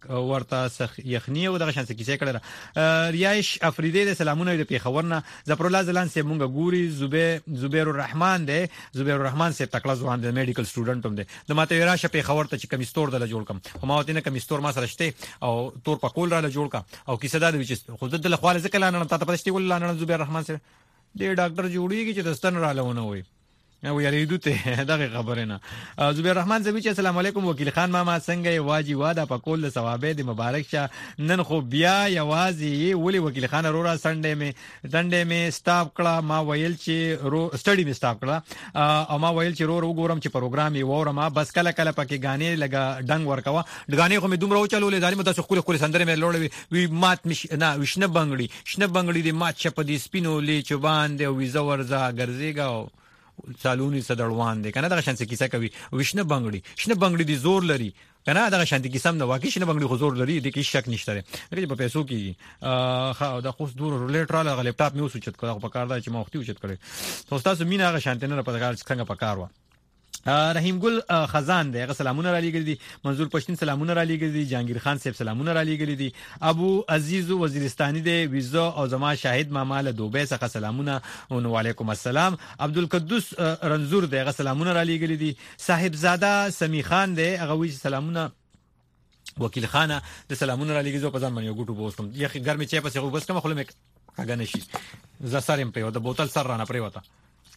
ورته یخنی او دغه شان څه کیسه کړه. ریایش افریدی د سلامونه د پیښورنه ظفر الله زلان سه مونږ ګوري. زبیر الرحمن دی. زبیر الرحمن سه تکلا ځوان د میډیکل سټوډنټ هم دی. د ماته راشه پیښور ته چې کمیستور دل جوړ کم خو ما وته نه کمیستور ما سره شته او تور پکول را جوړ کا او کیسه دا د چې خود د خپل ځکه لانه ته پښتي ول لانه زبیر الرحمن سره د ډاکټر جوړیږي چې دستن را لونه وي او یریدو ته دغه خبره نه. زبیر الرحمن زوی چې السلام علیکم وکیل خان ماما څنګه واجی واده په کول ثوابه د مبارک شه نن خو بیا یوازې ولی وکیل خان رورا سنډې می سٹاپ کړه ما ویل چې سټډي می سٹاپ کړه او ما ویل چې وګورم چې پروګرام یې وورم بس کله پکې غانې لګا ډنګ ورکوا غانې خو می دومره چلولې ظالم د خپل سندره می لوړوي وی مات مش نه وشنه بنگړي د مات چپ دي سپینو لې چوبان دی وی زورزا ګرځيګا سالونی صدروان دي کنه دغه شانت کیسه کوي وشنه بنگړي دي زور لري کنه دغه شانت کیسه نه واقعي شنه بنگړي خو زور لري د کی شک نشته لري په پیسو کې خا دا خو دور رولټ را لغه لپټاپ میو سوچت کړه په کار دا چې ما وختي وچت کړي تو تاسو مینا هغه شانت نه په کار څنګه په کار و. رحیم ګل خزان دی سلامونه را لګل دي. منظور پښتون سلامونه را لګل دي. جهانگیر خان صاحب سلامونه را لګل دي. ابو عزیز وزیرستاني دی ویزا او زما شاهد ماما له دوبه څخه سلامونه او علیکم السلام. عبدالقدوس رنزور دی سلامونه را لګل دي. صاحب زاده سمی خان دی هغه وی سلامونه وکیل خانه د سلامونه را لګیزو په ځان باندې یو ګټو بوستم یخ ګرمي چای پسې بس کوم خلک کاګنه شي ز سرم په د بوتل سر رانه پرې وتا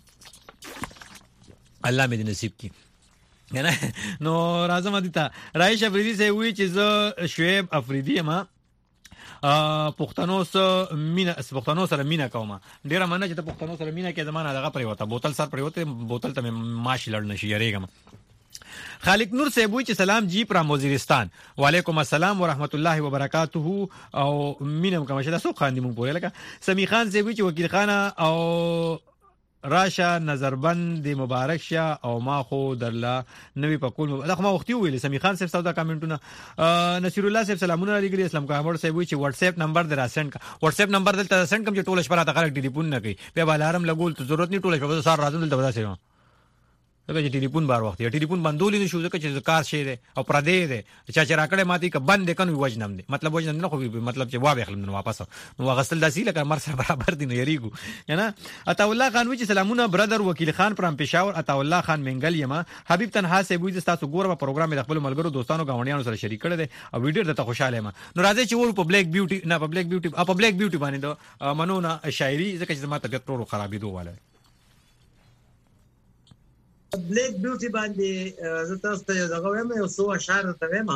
الله مې نصیب کی نه نو راځم دي ته رایش افریدی سه وی چې زه شعیب افریدی ما پښتنو سره مینا کومه ډیره مننه چې ته پښتنو سره مینا کې زمانہ دغه پرې وتا بوتل سر پرې وته بوتل ته ماشي لړ نشي یریګم. خالق نور صاحب وی چې سلام جی پرام وزیرستان وعلیکم السلام ورحمت الله وبرکاته او مینم کوم چې تاسو خان دي مونږ پورې لکه. سمی خان صاحب وی چې وکیل خانه او راشه نظربند دی مبارک شه او ما خو درلا نوی پکول دغه ما وختي ویل. سمی خان صاحب سودا کمنټونه. نصیر الله صاحب سلامونه علیکم. اسلام کامر صاحب وی چې واتس اپ نمبر درا سند کا واتس اپ نمبر دلته سند کوم چې ټول شپه راته غلط ټلیفون نه کوي په بالارم لګول ته ضرورت نه ټول شپه سار راځم دلته وځه دغه چې ټلیفون بار وخت یا ټلیفون بندول نه شو ځکه چې کار شي دی او پر دې دی چې راکړې ماتي ک بند کنه وجنم دی مطلب وجنم نه خو مطلب چې وابه خلم واپس نو غسل داسي لکه مر سره برابر دي نه یریګو کنه. عطا الله خان وی چې سلامونه برادر وکیل خان پرام پېښور. عطا الله خان منګل یما. حبیب تنها سه وی چې تاسو ګور په پروګرام د خپل ملګرو دوستانو غونډیانو سره شریک کړی دی او ویډیو ته خوشاله ما. نو راځي چې ور په بلیک بیوټي نه په بلیک بیوټي باندې د منونه شاعري ځکه چې ما طبيعت ټولو خرابې دوه واله بلیک بیوټي باندې زه تاسو ته دغه وایم یو څو اشعار ته وایم.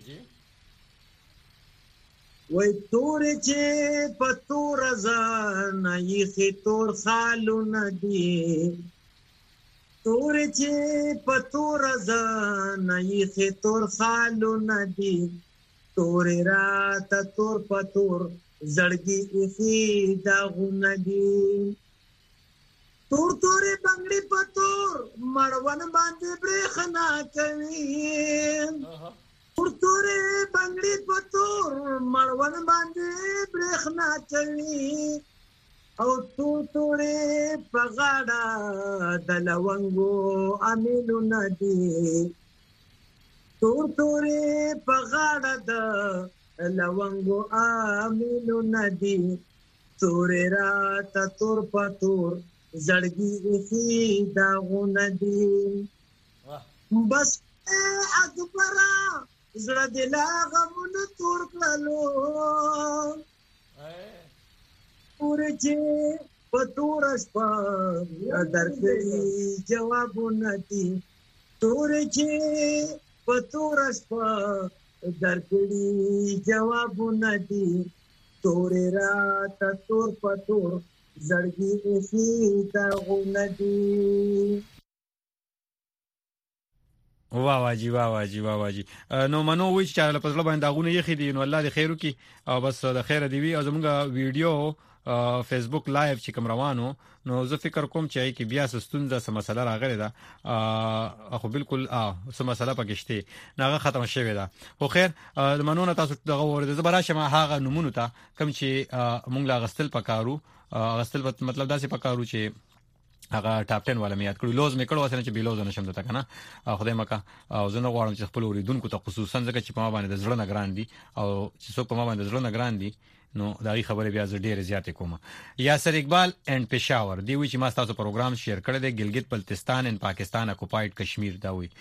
وای تور چې پتور ځان یې تور خالونه دي تور چې پتور ځان یې تور خالونه دي تور رات تور پتور زړګي یې داغونه دي تور تورې بنگړي پتور مړون باندې برېښنا کوي تور تورې بنگړي پتور مړون باندې برېښنا کوي او تور تورې په غاړه د لونګو امیلونه دي تور تورې په غاړه د لونګو امیلونه دي تورې راته تور پتور زړګي یې داغونه دي بس اکبره زړه دې لا غمونه تور کړلو پورې چې په تور شپه درکړي جوابونه دي تورې چې په تور شپه درکړي جوابونه دي تورې راته تور په تور زړګي یې داغونه دي. واجی نو منو وی چې چاله په باندې داغونه یې خېدي نو الله دې خیر وکي او بس د خیر دی وی او زموږ ویډیو فیسبوک لایو چې کوم روانو نو زه فکر کوم چې کی بیا ستونزه سم مسله راغلی ده خو بالکل سم مسله پکشته ناغه ختم شوی ده خو خیر منو تاسو دغه ورته زبراشه ما هغه نمونه ته کوم چې مونږ لا غستل پکارو غستل مطلب داسې پکارو چې هغه ټاپ 10 والا مې یاد کړو لوز مې کړو واسه چې بیلوز نشم دته کنه خدای مکه او زه نه غواړم چې خپل اوریدونکو ته خصوصا ځکه چې په ما باندې د زړه نه ګران دي او چې څوک په ما باندې د زړه نه ګران دي نو دا خبره بیا زه ډېر زیاتې کوم. یاسر اقبال اند پېښور دی وی چې ما تاسو پروګرام شیر کړی دی ګلګت بلتستان ان پاکستان اکوپاید کشمیر دا وی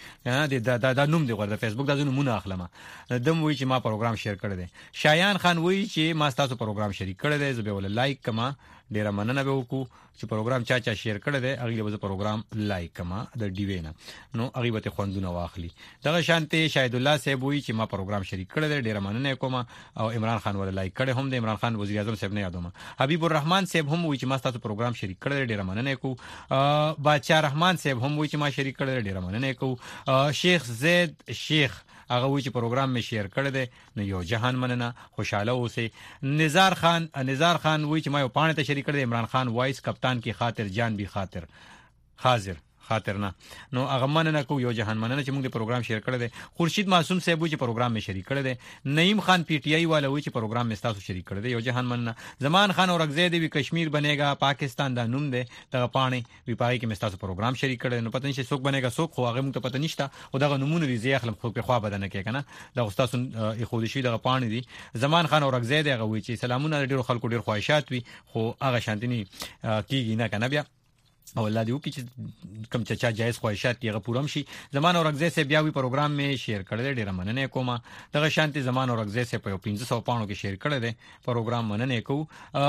دا نوم دی ورته فیسبوک دا نمونه اخلم دم وی چې ما پروګرام شیر کړی دی. شایان خان وی چې ما تاسو پروګرام شریک کړی دی زه به ول لایک کما ډیر مننه به وکړو چې پروګرام چا شیر کړی دی هغه به پروګرام لایک کما د ډی وی نه نو هغه به خوندونه واخلي. دغه شانته شاهد الله صاحب وی چې ما پروګرام شریک کړی دی ډیر مننه کوم او عمران خان ول لایک کړی هم د عمران خان وزیر اعظم صاحب نه یادوم. حبیب الرحمن صاحب هم وی چې ما تاسو پروګرام شریک کړی دی ډیر مننه کو. بادشاہ رحمان صاحب هم وی چې ما شریک کړی دی ډیر مننه کو. شیخ زید شیخ هغه وی چې پروګرام می شیر کړی دی نو یو جهان مننه خوشاله اوسئ. نزار خان وی چې ما یو پاڼه ته شریک کړی دی عمران خان وایس کپتان کی خاطر جان بھی خاطر حاضر خاطر نه نو هغه مننه کو یو جهان مننه چې موږ د پروګرام شیر کړی دی. خورشید معصوم صاحب چې پروګرام می شریک کړی دی. نعیم خان پی ټی آی والا وی چې پروګرام می تاسو شریک کړی دی یو جهان مننه. زمان خان اورغزی دی وی کشمیر بنےګا پاکستان دا نوم دی دغه پانی وی پای کې می تاسو پروګرام شریک کړی نو پته نشي څوک بنےګا څوک خو هغه موږ ته پته نشته او دغه نمونه دی زی اخلم خو په خوا بدنه کې کنه دا استاد خو دې شي دغه پانی دی. زمان خان اورغزی دی هغه وی چې سلامونه ډیرو خلکو ډیر خواهشات وی خو هغه شانتنی کیږي نه کنه بیا او الله دې وکړي چې کوم چا جایز خواهشات یې غوړم شي. زمان اورغزی سے بیا وی پروګرام می شیر کړل ډیر مننه کوم. دغه شانتي زمان اورغزی سے په 1500 پاڼو کې شیر کړل دی پروګرام مننه کو.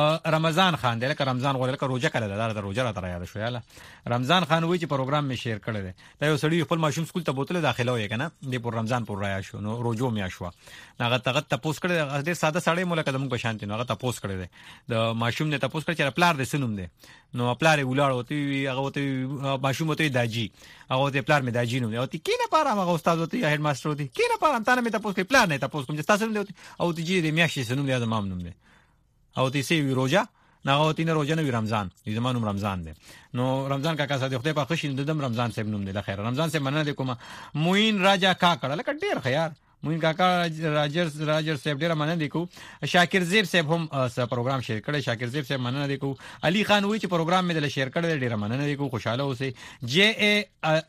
رمضان خان دی لکه رمضان غوړل که روزه کړل دا روزه را تر یاد شو یاله. رمضان خان وی چې پروګرام می شیر کړل دی دا یو سړی خپل ماشوم سکول ته بوتله داخله وای کنه د پر رمضان پر رایا شو نو روزو می شو هغه ته پوس کړل ډیر ساده سړی مولکه دمو په شانتي نو هغه ته پوس کړل د ماشوم نه ته پوس کړ چې پلار دې سنوم دی نو پلار یې ولاړ وتی هغه وته ماشوم ته داجی هغه ته پلار می داجی نو او تی کینه پاره هغه استاد وته هډ ماستر وته کینه پاره تانه می ته پوس کړ پلار نه ته پوس کوم چې تاسو نوم دی او تی جی دې میاشتې سنوم دی زمام نوم دی او تی سی روزه ناغوتی نه روزه نه رمضان دې زمانو رمضان دی نو رمضان کاکا ساده خدای په خوشی ددم رمضان صاحب نوم دی د خیر رمضان صاحب مننه کوم. موین راجا کا کړه لکه ډیر خیر موین کاکا راجر صاحب ډیر مننه کو. شاکر زیب صاحب هم پروګرام شیر کړی شاکر زیب صاحب مننه کو. علي خان وی چې پروګرام مې د شیر کړی ډیر مننه کو خوشاله اوسئ. جے ای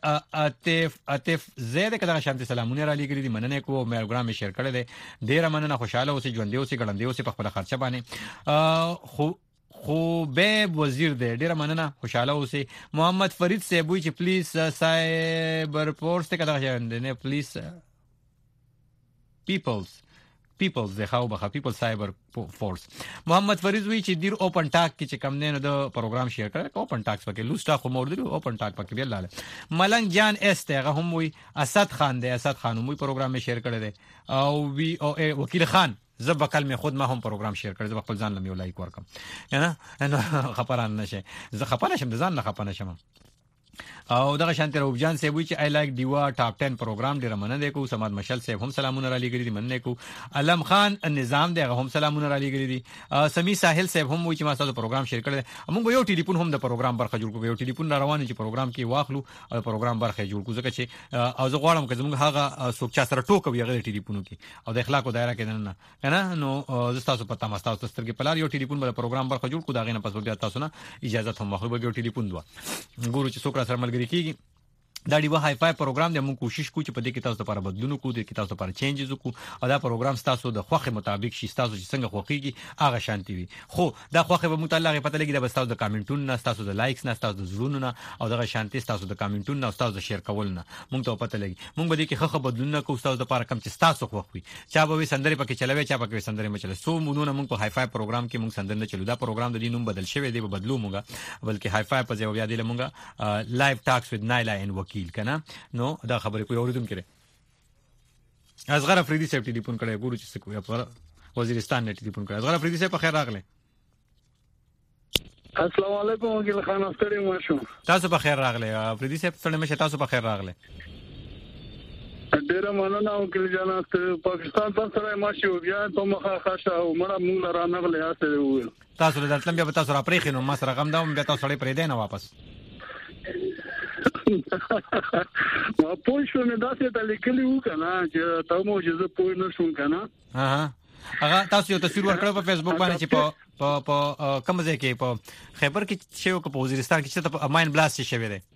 عاطف زید کدا شانتي سلامونه را لګری دي مننه کو پروګرام مې شیر کړی دی ډیر مننه خوشاله اوسئ ژوند اوسئ ګړندې اوسئ په خپل خرچه باندې خو به وزیر دی ډیر مننه خوشاله اوسئ. محمد فرید صاحب وی چې پلیز سایبر فورس ته کدا نه پلیز پیپلز د خاو بخا پیپل سایبر فورس. محمد فرید وی چې دیر اوپن ټاک کې چې کم نه نو د پروګرام شیر کړ اوپن ټاکس پکې لوسټا خو مور دی اوپن ټاک پکې بیا لاله. ملنګ جان اس ته هم وی اسد خان دی اسد خان هم پروګرام می شیر کړی دی او وی او ای وکیل خان زبکل می خود ما هم پروګرام شیر کړی زه خپل ځان لمه لایک ورکم نه خبران نشه زه خپل شم ځان نه خپل شم. او دغه شانتي روبجان صاحب چې آی لایک دیوا ټاپ 10 پروګرام ډیر مننه کو. سماد مشل صاحب هم سلامونه را لګری دي مننه کو. علم خان النظام دغه هم سلامونه را لګری دي. سمی ساحل صاحب هم وی چې ما تاسو پروګرام شیر کړل موږ یو ټلیفون هم د پروګرام برخه جوړ کو یو ټلیفون روان چې پروګرام کې واخلو او پروګرام برخه جوړ کو ځکه چې او زه غواړم چې موږ هغه څوک چا سره ټوک وي هغه ټلیفونو کې او د اخلاق دایره کې نه کنه نو زه تاسو پتا ما تاسو سترګې پلار یو ټلیفون بل پروګرام برخه جوړ کو دا غینه پس بیا تاسو نه اجازه هم مخلوق یو ټلیفون دوا ګورو چې څوک سره ملګری کیږي. دا ډیوه هاي فای پروګرام د موږ کوشش کوو چې په دې کې تاسو لپاره بدلون کوو د کې تاسو لپاره چینجز وکړو او دا پروګرام تاسو د خوخه مطابق شي تاسو چې څنګه خوخيږي هغه شانتي وي خو دا خوخه به متعلق پته لګي دا تاسو د کامنټونو نه تاسو د لایکس نه تاسو د زړونو نه او دغه شانتي تاسو د کامنټونو نه تاسو د شیر کول نه موږ ته پته لګي موږ به دې کې خوخه بدلون کوو تاسو لپاره کم چې تاسو خوخوي چا به سندري پکې چلوي چا پکې سندري مچله سو مونږ موږ په هاي فای پروګرام کې موږ سندر نه چلو دا پروګرام د دې نوم بدل شوی دی به بدلو موږ بلکې هاي فای په ځای بیا دی موږ لایو ټاکس وذ نایلا ان وکیل کنه نو دا خبرې کوي اوریدم کړي. اصغر افریدي صاحب ټلیفون کړي ګورو چې څه کوي په وزیرستان نه ټلیفون کړي. اصغر افریدي صاحب په خیر راغله. السلام علیکم وکیل خان استری ماشو تاسو په خیر راغله افریدي صاحب څنګه مشه تاسو په خیر راغله. ډیر مننه وکیل جان پاکستان پر سره ماشو بیا ته مخه خاصه او مړه مونږ را نغله یاسه ویل تاسو له دلته بیا تاسو را پرې خینو ما سره غم دا بیا تاسو لري پرې دی نه واپس ما پوه شو نه داسې ته لیکلی و کنه چې ته مو چې زه پوه نه شوم کنه هغه تاسو یو تصویر ورکړو په فیسبوک باندې چې په کوم ځای کې په خیبر کې شی او په وزیرستان کې چې په ماین بلاست شوی دی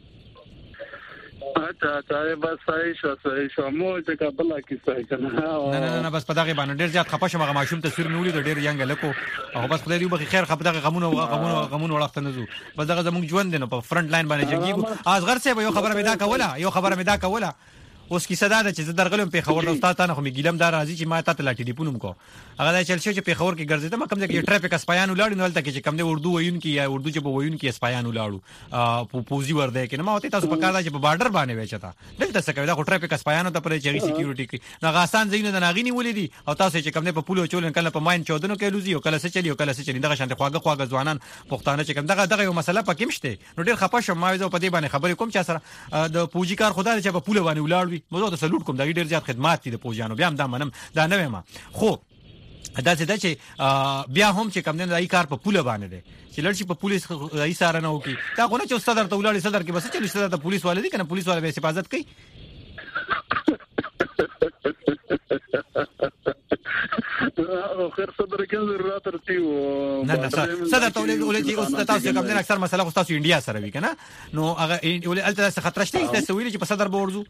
اچھا بس صحیح شو مو چې کابل کې صحیح کنه نه بس په دغه باندې ډیر زیات خپه شوم هغه ماشوم تصویر مولې د ډیر ینګ لکو او بس خدای دې بخیر خپه دغه غمونه وړاندې نه زو بس دغه زموږ ژوند دی نو په فرنٹ لاین باندې جنگيګو اصغر سه یو خبره مې دا کوله اوس کی صدا ده چې زه درغلم په خبر استاد ته خو می ګیلم دار راځي چې ما ته لاټی دی پونم کو هغه دا چل شو چې په خبر کې ګرځیدم کوم ځای کې ټریفیک اسپایان ولاړ نو ولته کې کوم دی اردو وایون کې یا اردو چې په وایون کې اسپایان ولاړو پوزي ورده کې نو ما ته تاسو په کار دا چې په بارډر باندې وچتا دلته څه کوي دا خو ټریفیک اسپایان ته پرې چېږي سکیورټي کې نو غاسان زینو د ناغینی ولې دي او تاسو چې کوم دی په پولو چولن کله په ماین 14 کې لوزي او کله څه چلی دغه شانته خواږه ځوانان پښتانه چې کوم دغه یو مسله پکې مشته نو ډیر خپه شوم ما زه په دې باندې خبرې کوم چې سره د پوجي کار خدای چې په پولو باندې ولاړ وي مزه ته سلوټ کوم دا ډیر زیات خدمات دي د پوجانو بیا هم دا منم دا نه ما خو دا چې بیا هم چې کوم نه دای کار په پوله باندې دي چې لړشي په پولیس ای ساره نه وکي دا غو نه چې استاد ته ولاړ صدر کې بس چې استاد ته پولیس والے دي کنه پولیس والے به حفاظت کوي خیر صدر کې ضرورت رتیو نه صدر ته ولې استاد تاسو کوم نه اکثر مسله خو تاسو انډیا سره وی کنه نو هغه ولې الته خطر شته چې ویل چې په صدر بورزو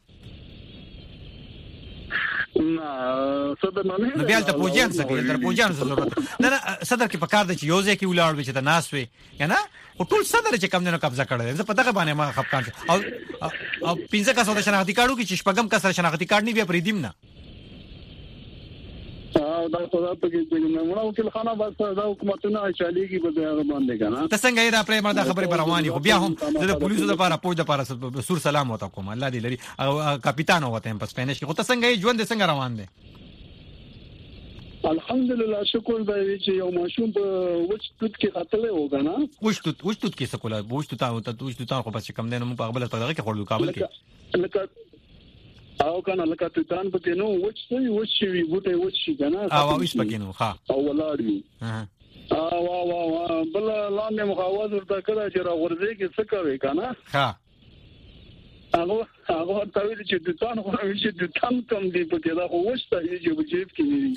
نه صدر نه بیا ته پوجان ضرورت نه صدر کې پکار دی چې یو ځای کې ولاړ وي چې ته ناس وي کنه او ټول صدر چې کم نه قبضه کړی زه په دغه باندې ما خپکان او 15 کسو د شناختی کارتو کې چې شپږم کسر شناختی کارت نه بیا پریدیم نه دا خدای په کې نه مړ او کله خانه بس دا حکومتونه چاليږي په هغه باندې کنه ته څنګه یې دا پرې مردا خبره رواني خو بیا هم د پولیسو لپاره پوج د لپاره سور سلام وته کوم الله دې لري او کاپیتان وته په سپینش کې خو ته څنګه یې ژوند څنګه روان دی الحمدلله شکر دی چې یو ماشوم په وښتوت کې قتل وګنا وښتوت کې څه کوله وښتوت خو بس کم نه مو په خپل په دغه کې خورلو کابل کې او کنه لکه تیتان پکې نو وچوي بوټي وچي کنه او اوس پکې نو ها او ولاړی بل لاندې مخاوض ورته کړه چې را ورځي کې څه کوي کنه ها هغه ته ویل چې تیتان خو چې تیتان کم دی پکې دا خو وښته چې بجیب کې نه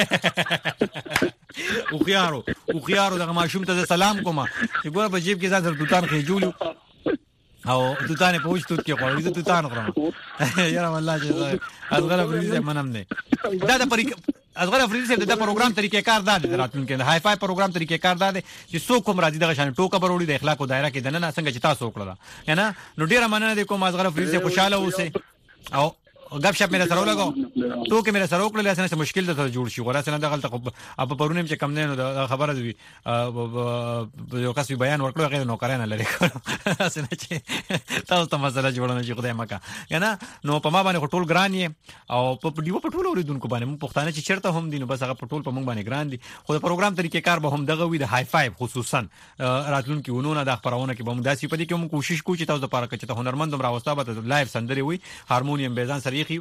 او خيارو دغه ماشوم ته سلام کوم چې ګور بجیب کې ځان تیتان خېجولو او توتانه پوښتوت کې خوړې ته توتان خورم یاره والله چې ازغره فریزه منم نه دا د ازغره فریزه د پروګرام طریقې کار دا د راتلونکو د هاي فای پروګرام طریقې کار دا چې څوک کوم راځي دغه شان ټوکه بروړي د اخلاق او دایره کې دنه څنګه چې تاسو وکړه کنه نو ډیره مننه د کوم ازغره فریزه خوشاله اوسه او غب شپ مې سره ولګو ټوکې مې سره وکړل اسنه مشکل ته جوړ شي غوړه سره دغه اب پرونیم چې کم نه نو خبره دی یو کس بیان ورکړو غیر نو کارانه لري اسنه چې تاسو ته مسله جوړونه شي خدای مکه کنه نو په ما باندې ټول ګران یې او په دیو په ټول اوریدونکو باندې مو پښتانه چې چیرته هم دي نو بس هغه په ټول په مونږ باندې ګران دي خو د پروګرام طریقې کار به هم دغه وي د هاي فایو خصوصا راتلونکو ونونه د خبرونه کې به موږ داسې پدې کې موږ کوشش کوو چې تاسو د پاره کې ته هنرمند راوستا به لایو سندري وي هارمونیم به ځان سره یې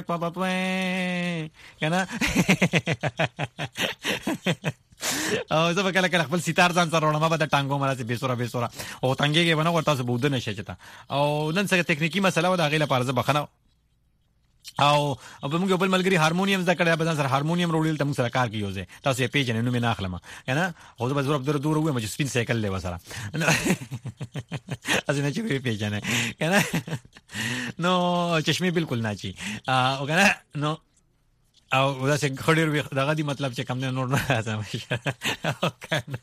کنه او زه به کله خپل ستار ځان سره وړم به د ټانګو مراسي بیسوره او ټانګيږي ونه ورته تاسو بوده نشي چتا او نن څنګه ټکنیکی مسله و د غیله پارزه بخنه او په موږ بل ملګری هارمونیم زده کړی به سره هارمونیم روړل ته موږ سره کار کیږي تاسو یې پیژنې نو مې نه اخلم کنه خو به ضرور دور وې مې سپین سایکل له وسره ازنه چې پیژنې کنه نو چشمه بالکل نه چی او کنه نو او دا څنګه خړیر دغه دی مطلب چې کم نه نور نه راځم او کنه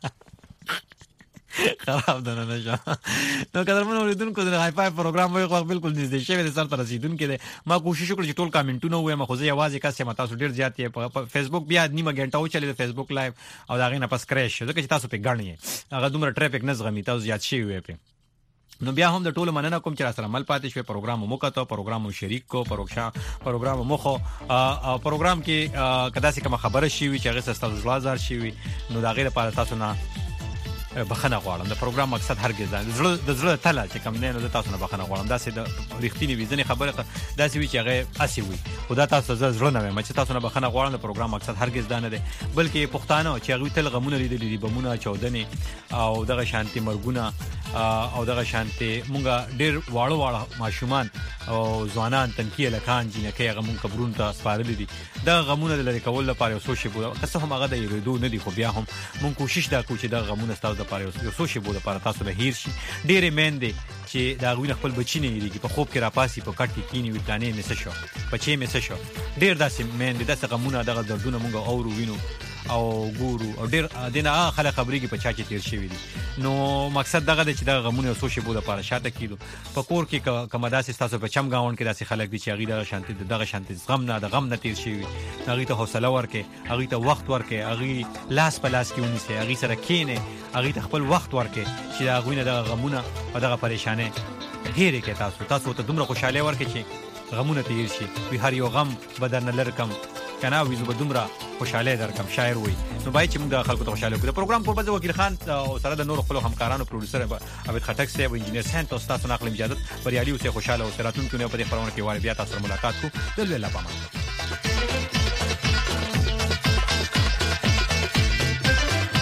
خراب ده نه نشه نو قدرمن اوریدونکو د هاي فای پروګرام وای خو بالکل نږدې شوی د سر تر رسیدونکو دی ما کوشش وکړ چې ټول کامنټونه وایم خو زه یوازې کاسه متا سو ډیر زیات په فیسبوک بیا نیمه غنټه و چلی د فیسبوک لایو او دا غینه پس کریش ځکه چې تاسو په غړنی هغه دومره ټریفیک نه زغمی تاسو زیات شي وي په نو بیا هم د ټولو مننه کوم چې سره عمل پاتې شوی پروګرام مو کته پروګرام شریک کو پروګرام مخو پروګرام کې کدا سي کوم خبره شي وي چې هغه ستاسو لازم شي وي نو دا غیر په تاسو نه بخنه غواړم د پروګرام مقصد هرګز د زړه تله چې کم نه تاسو نه بخنه غواړم دا سه د ریښتینی ویزنې خبره دا سه وی چې هغه اسی وي خدا تاسو زړه نه مې چې تاسو نه بخنه غواړم د پروګرام مقصد هرګز دا نه دی بلکې پښتانه چې هغه تل غمونه لیدلې دي بمونه چودنې او دغه شانتي مرګونه او دغه شانتي مونږه ډیر واړه ماشومان او ځوانان تنکیه لکان جنکه هغه مونږ قبرون ته سپارل دي دا غمونه لري کول لپاره اوسو شی بوله که څه هم هغه د یریدو نه دي خو بیا هم مونږ کوشش دا کوو چې دا غمونه ستاسو لپاره اوسو شی بوله لپاره تاسو به هیر شي ډیره مېندې چې دا غوینه خپل بچی نه یریږي په خوب کې راپاسي په کټ کې کینی وټانې مې څه شو بچي مې څه شو ډیر داسې مېندې داسې غمونه دغه دردونه مونږ اورو وینو او ګورو او ډیر دینه خلک خبرېږي په چا چې تیر شوی دي نو مقصد دغه دی چې دا غمونه اوسو شی بوله لپاره شاته کیدو په کور کې کومه داسې تاسو په چم گاون کې داسې خلک دي چې هغه دغه شانتي غم نه تیر شي هغه ته حوصله ورکې هغه ته وخت ورکې هغه لاس په لاس کې ونیسي هغه سره کینې هغه ته خپل وخت ورکې چې دا غوینه د غمونه او دغه پریشانه هېره کې تاسو ته دومره خوشاله ورکې چې غمونه تیر شي وی هر یو غم بدن لرکم کنه وی زو بدومره خوشاله درکم شاعر وای نو باید چې موږ د خلکو ته خوشاله کړو پروګرام په بده وکیل خان او سره د نور خپل همکارانو پروډوسر عبد خټک صاحب انجینر سنت او تاسو نقل اجازه بریالي او خوشاله او سراتون کې په خبرونه کې واره بیا تاسو ملاقات کو دلته لا پامه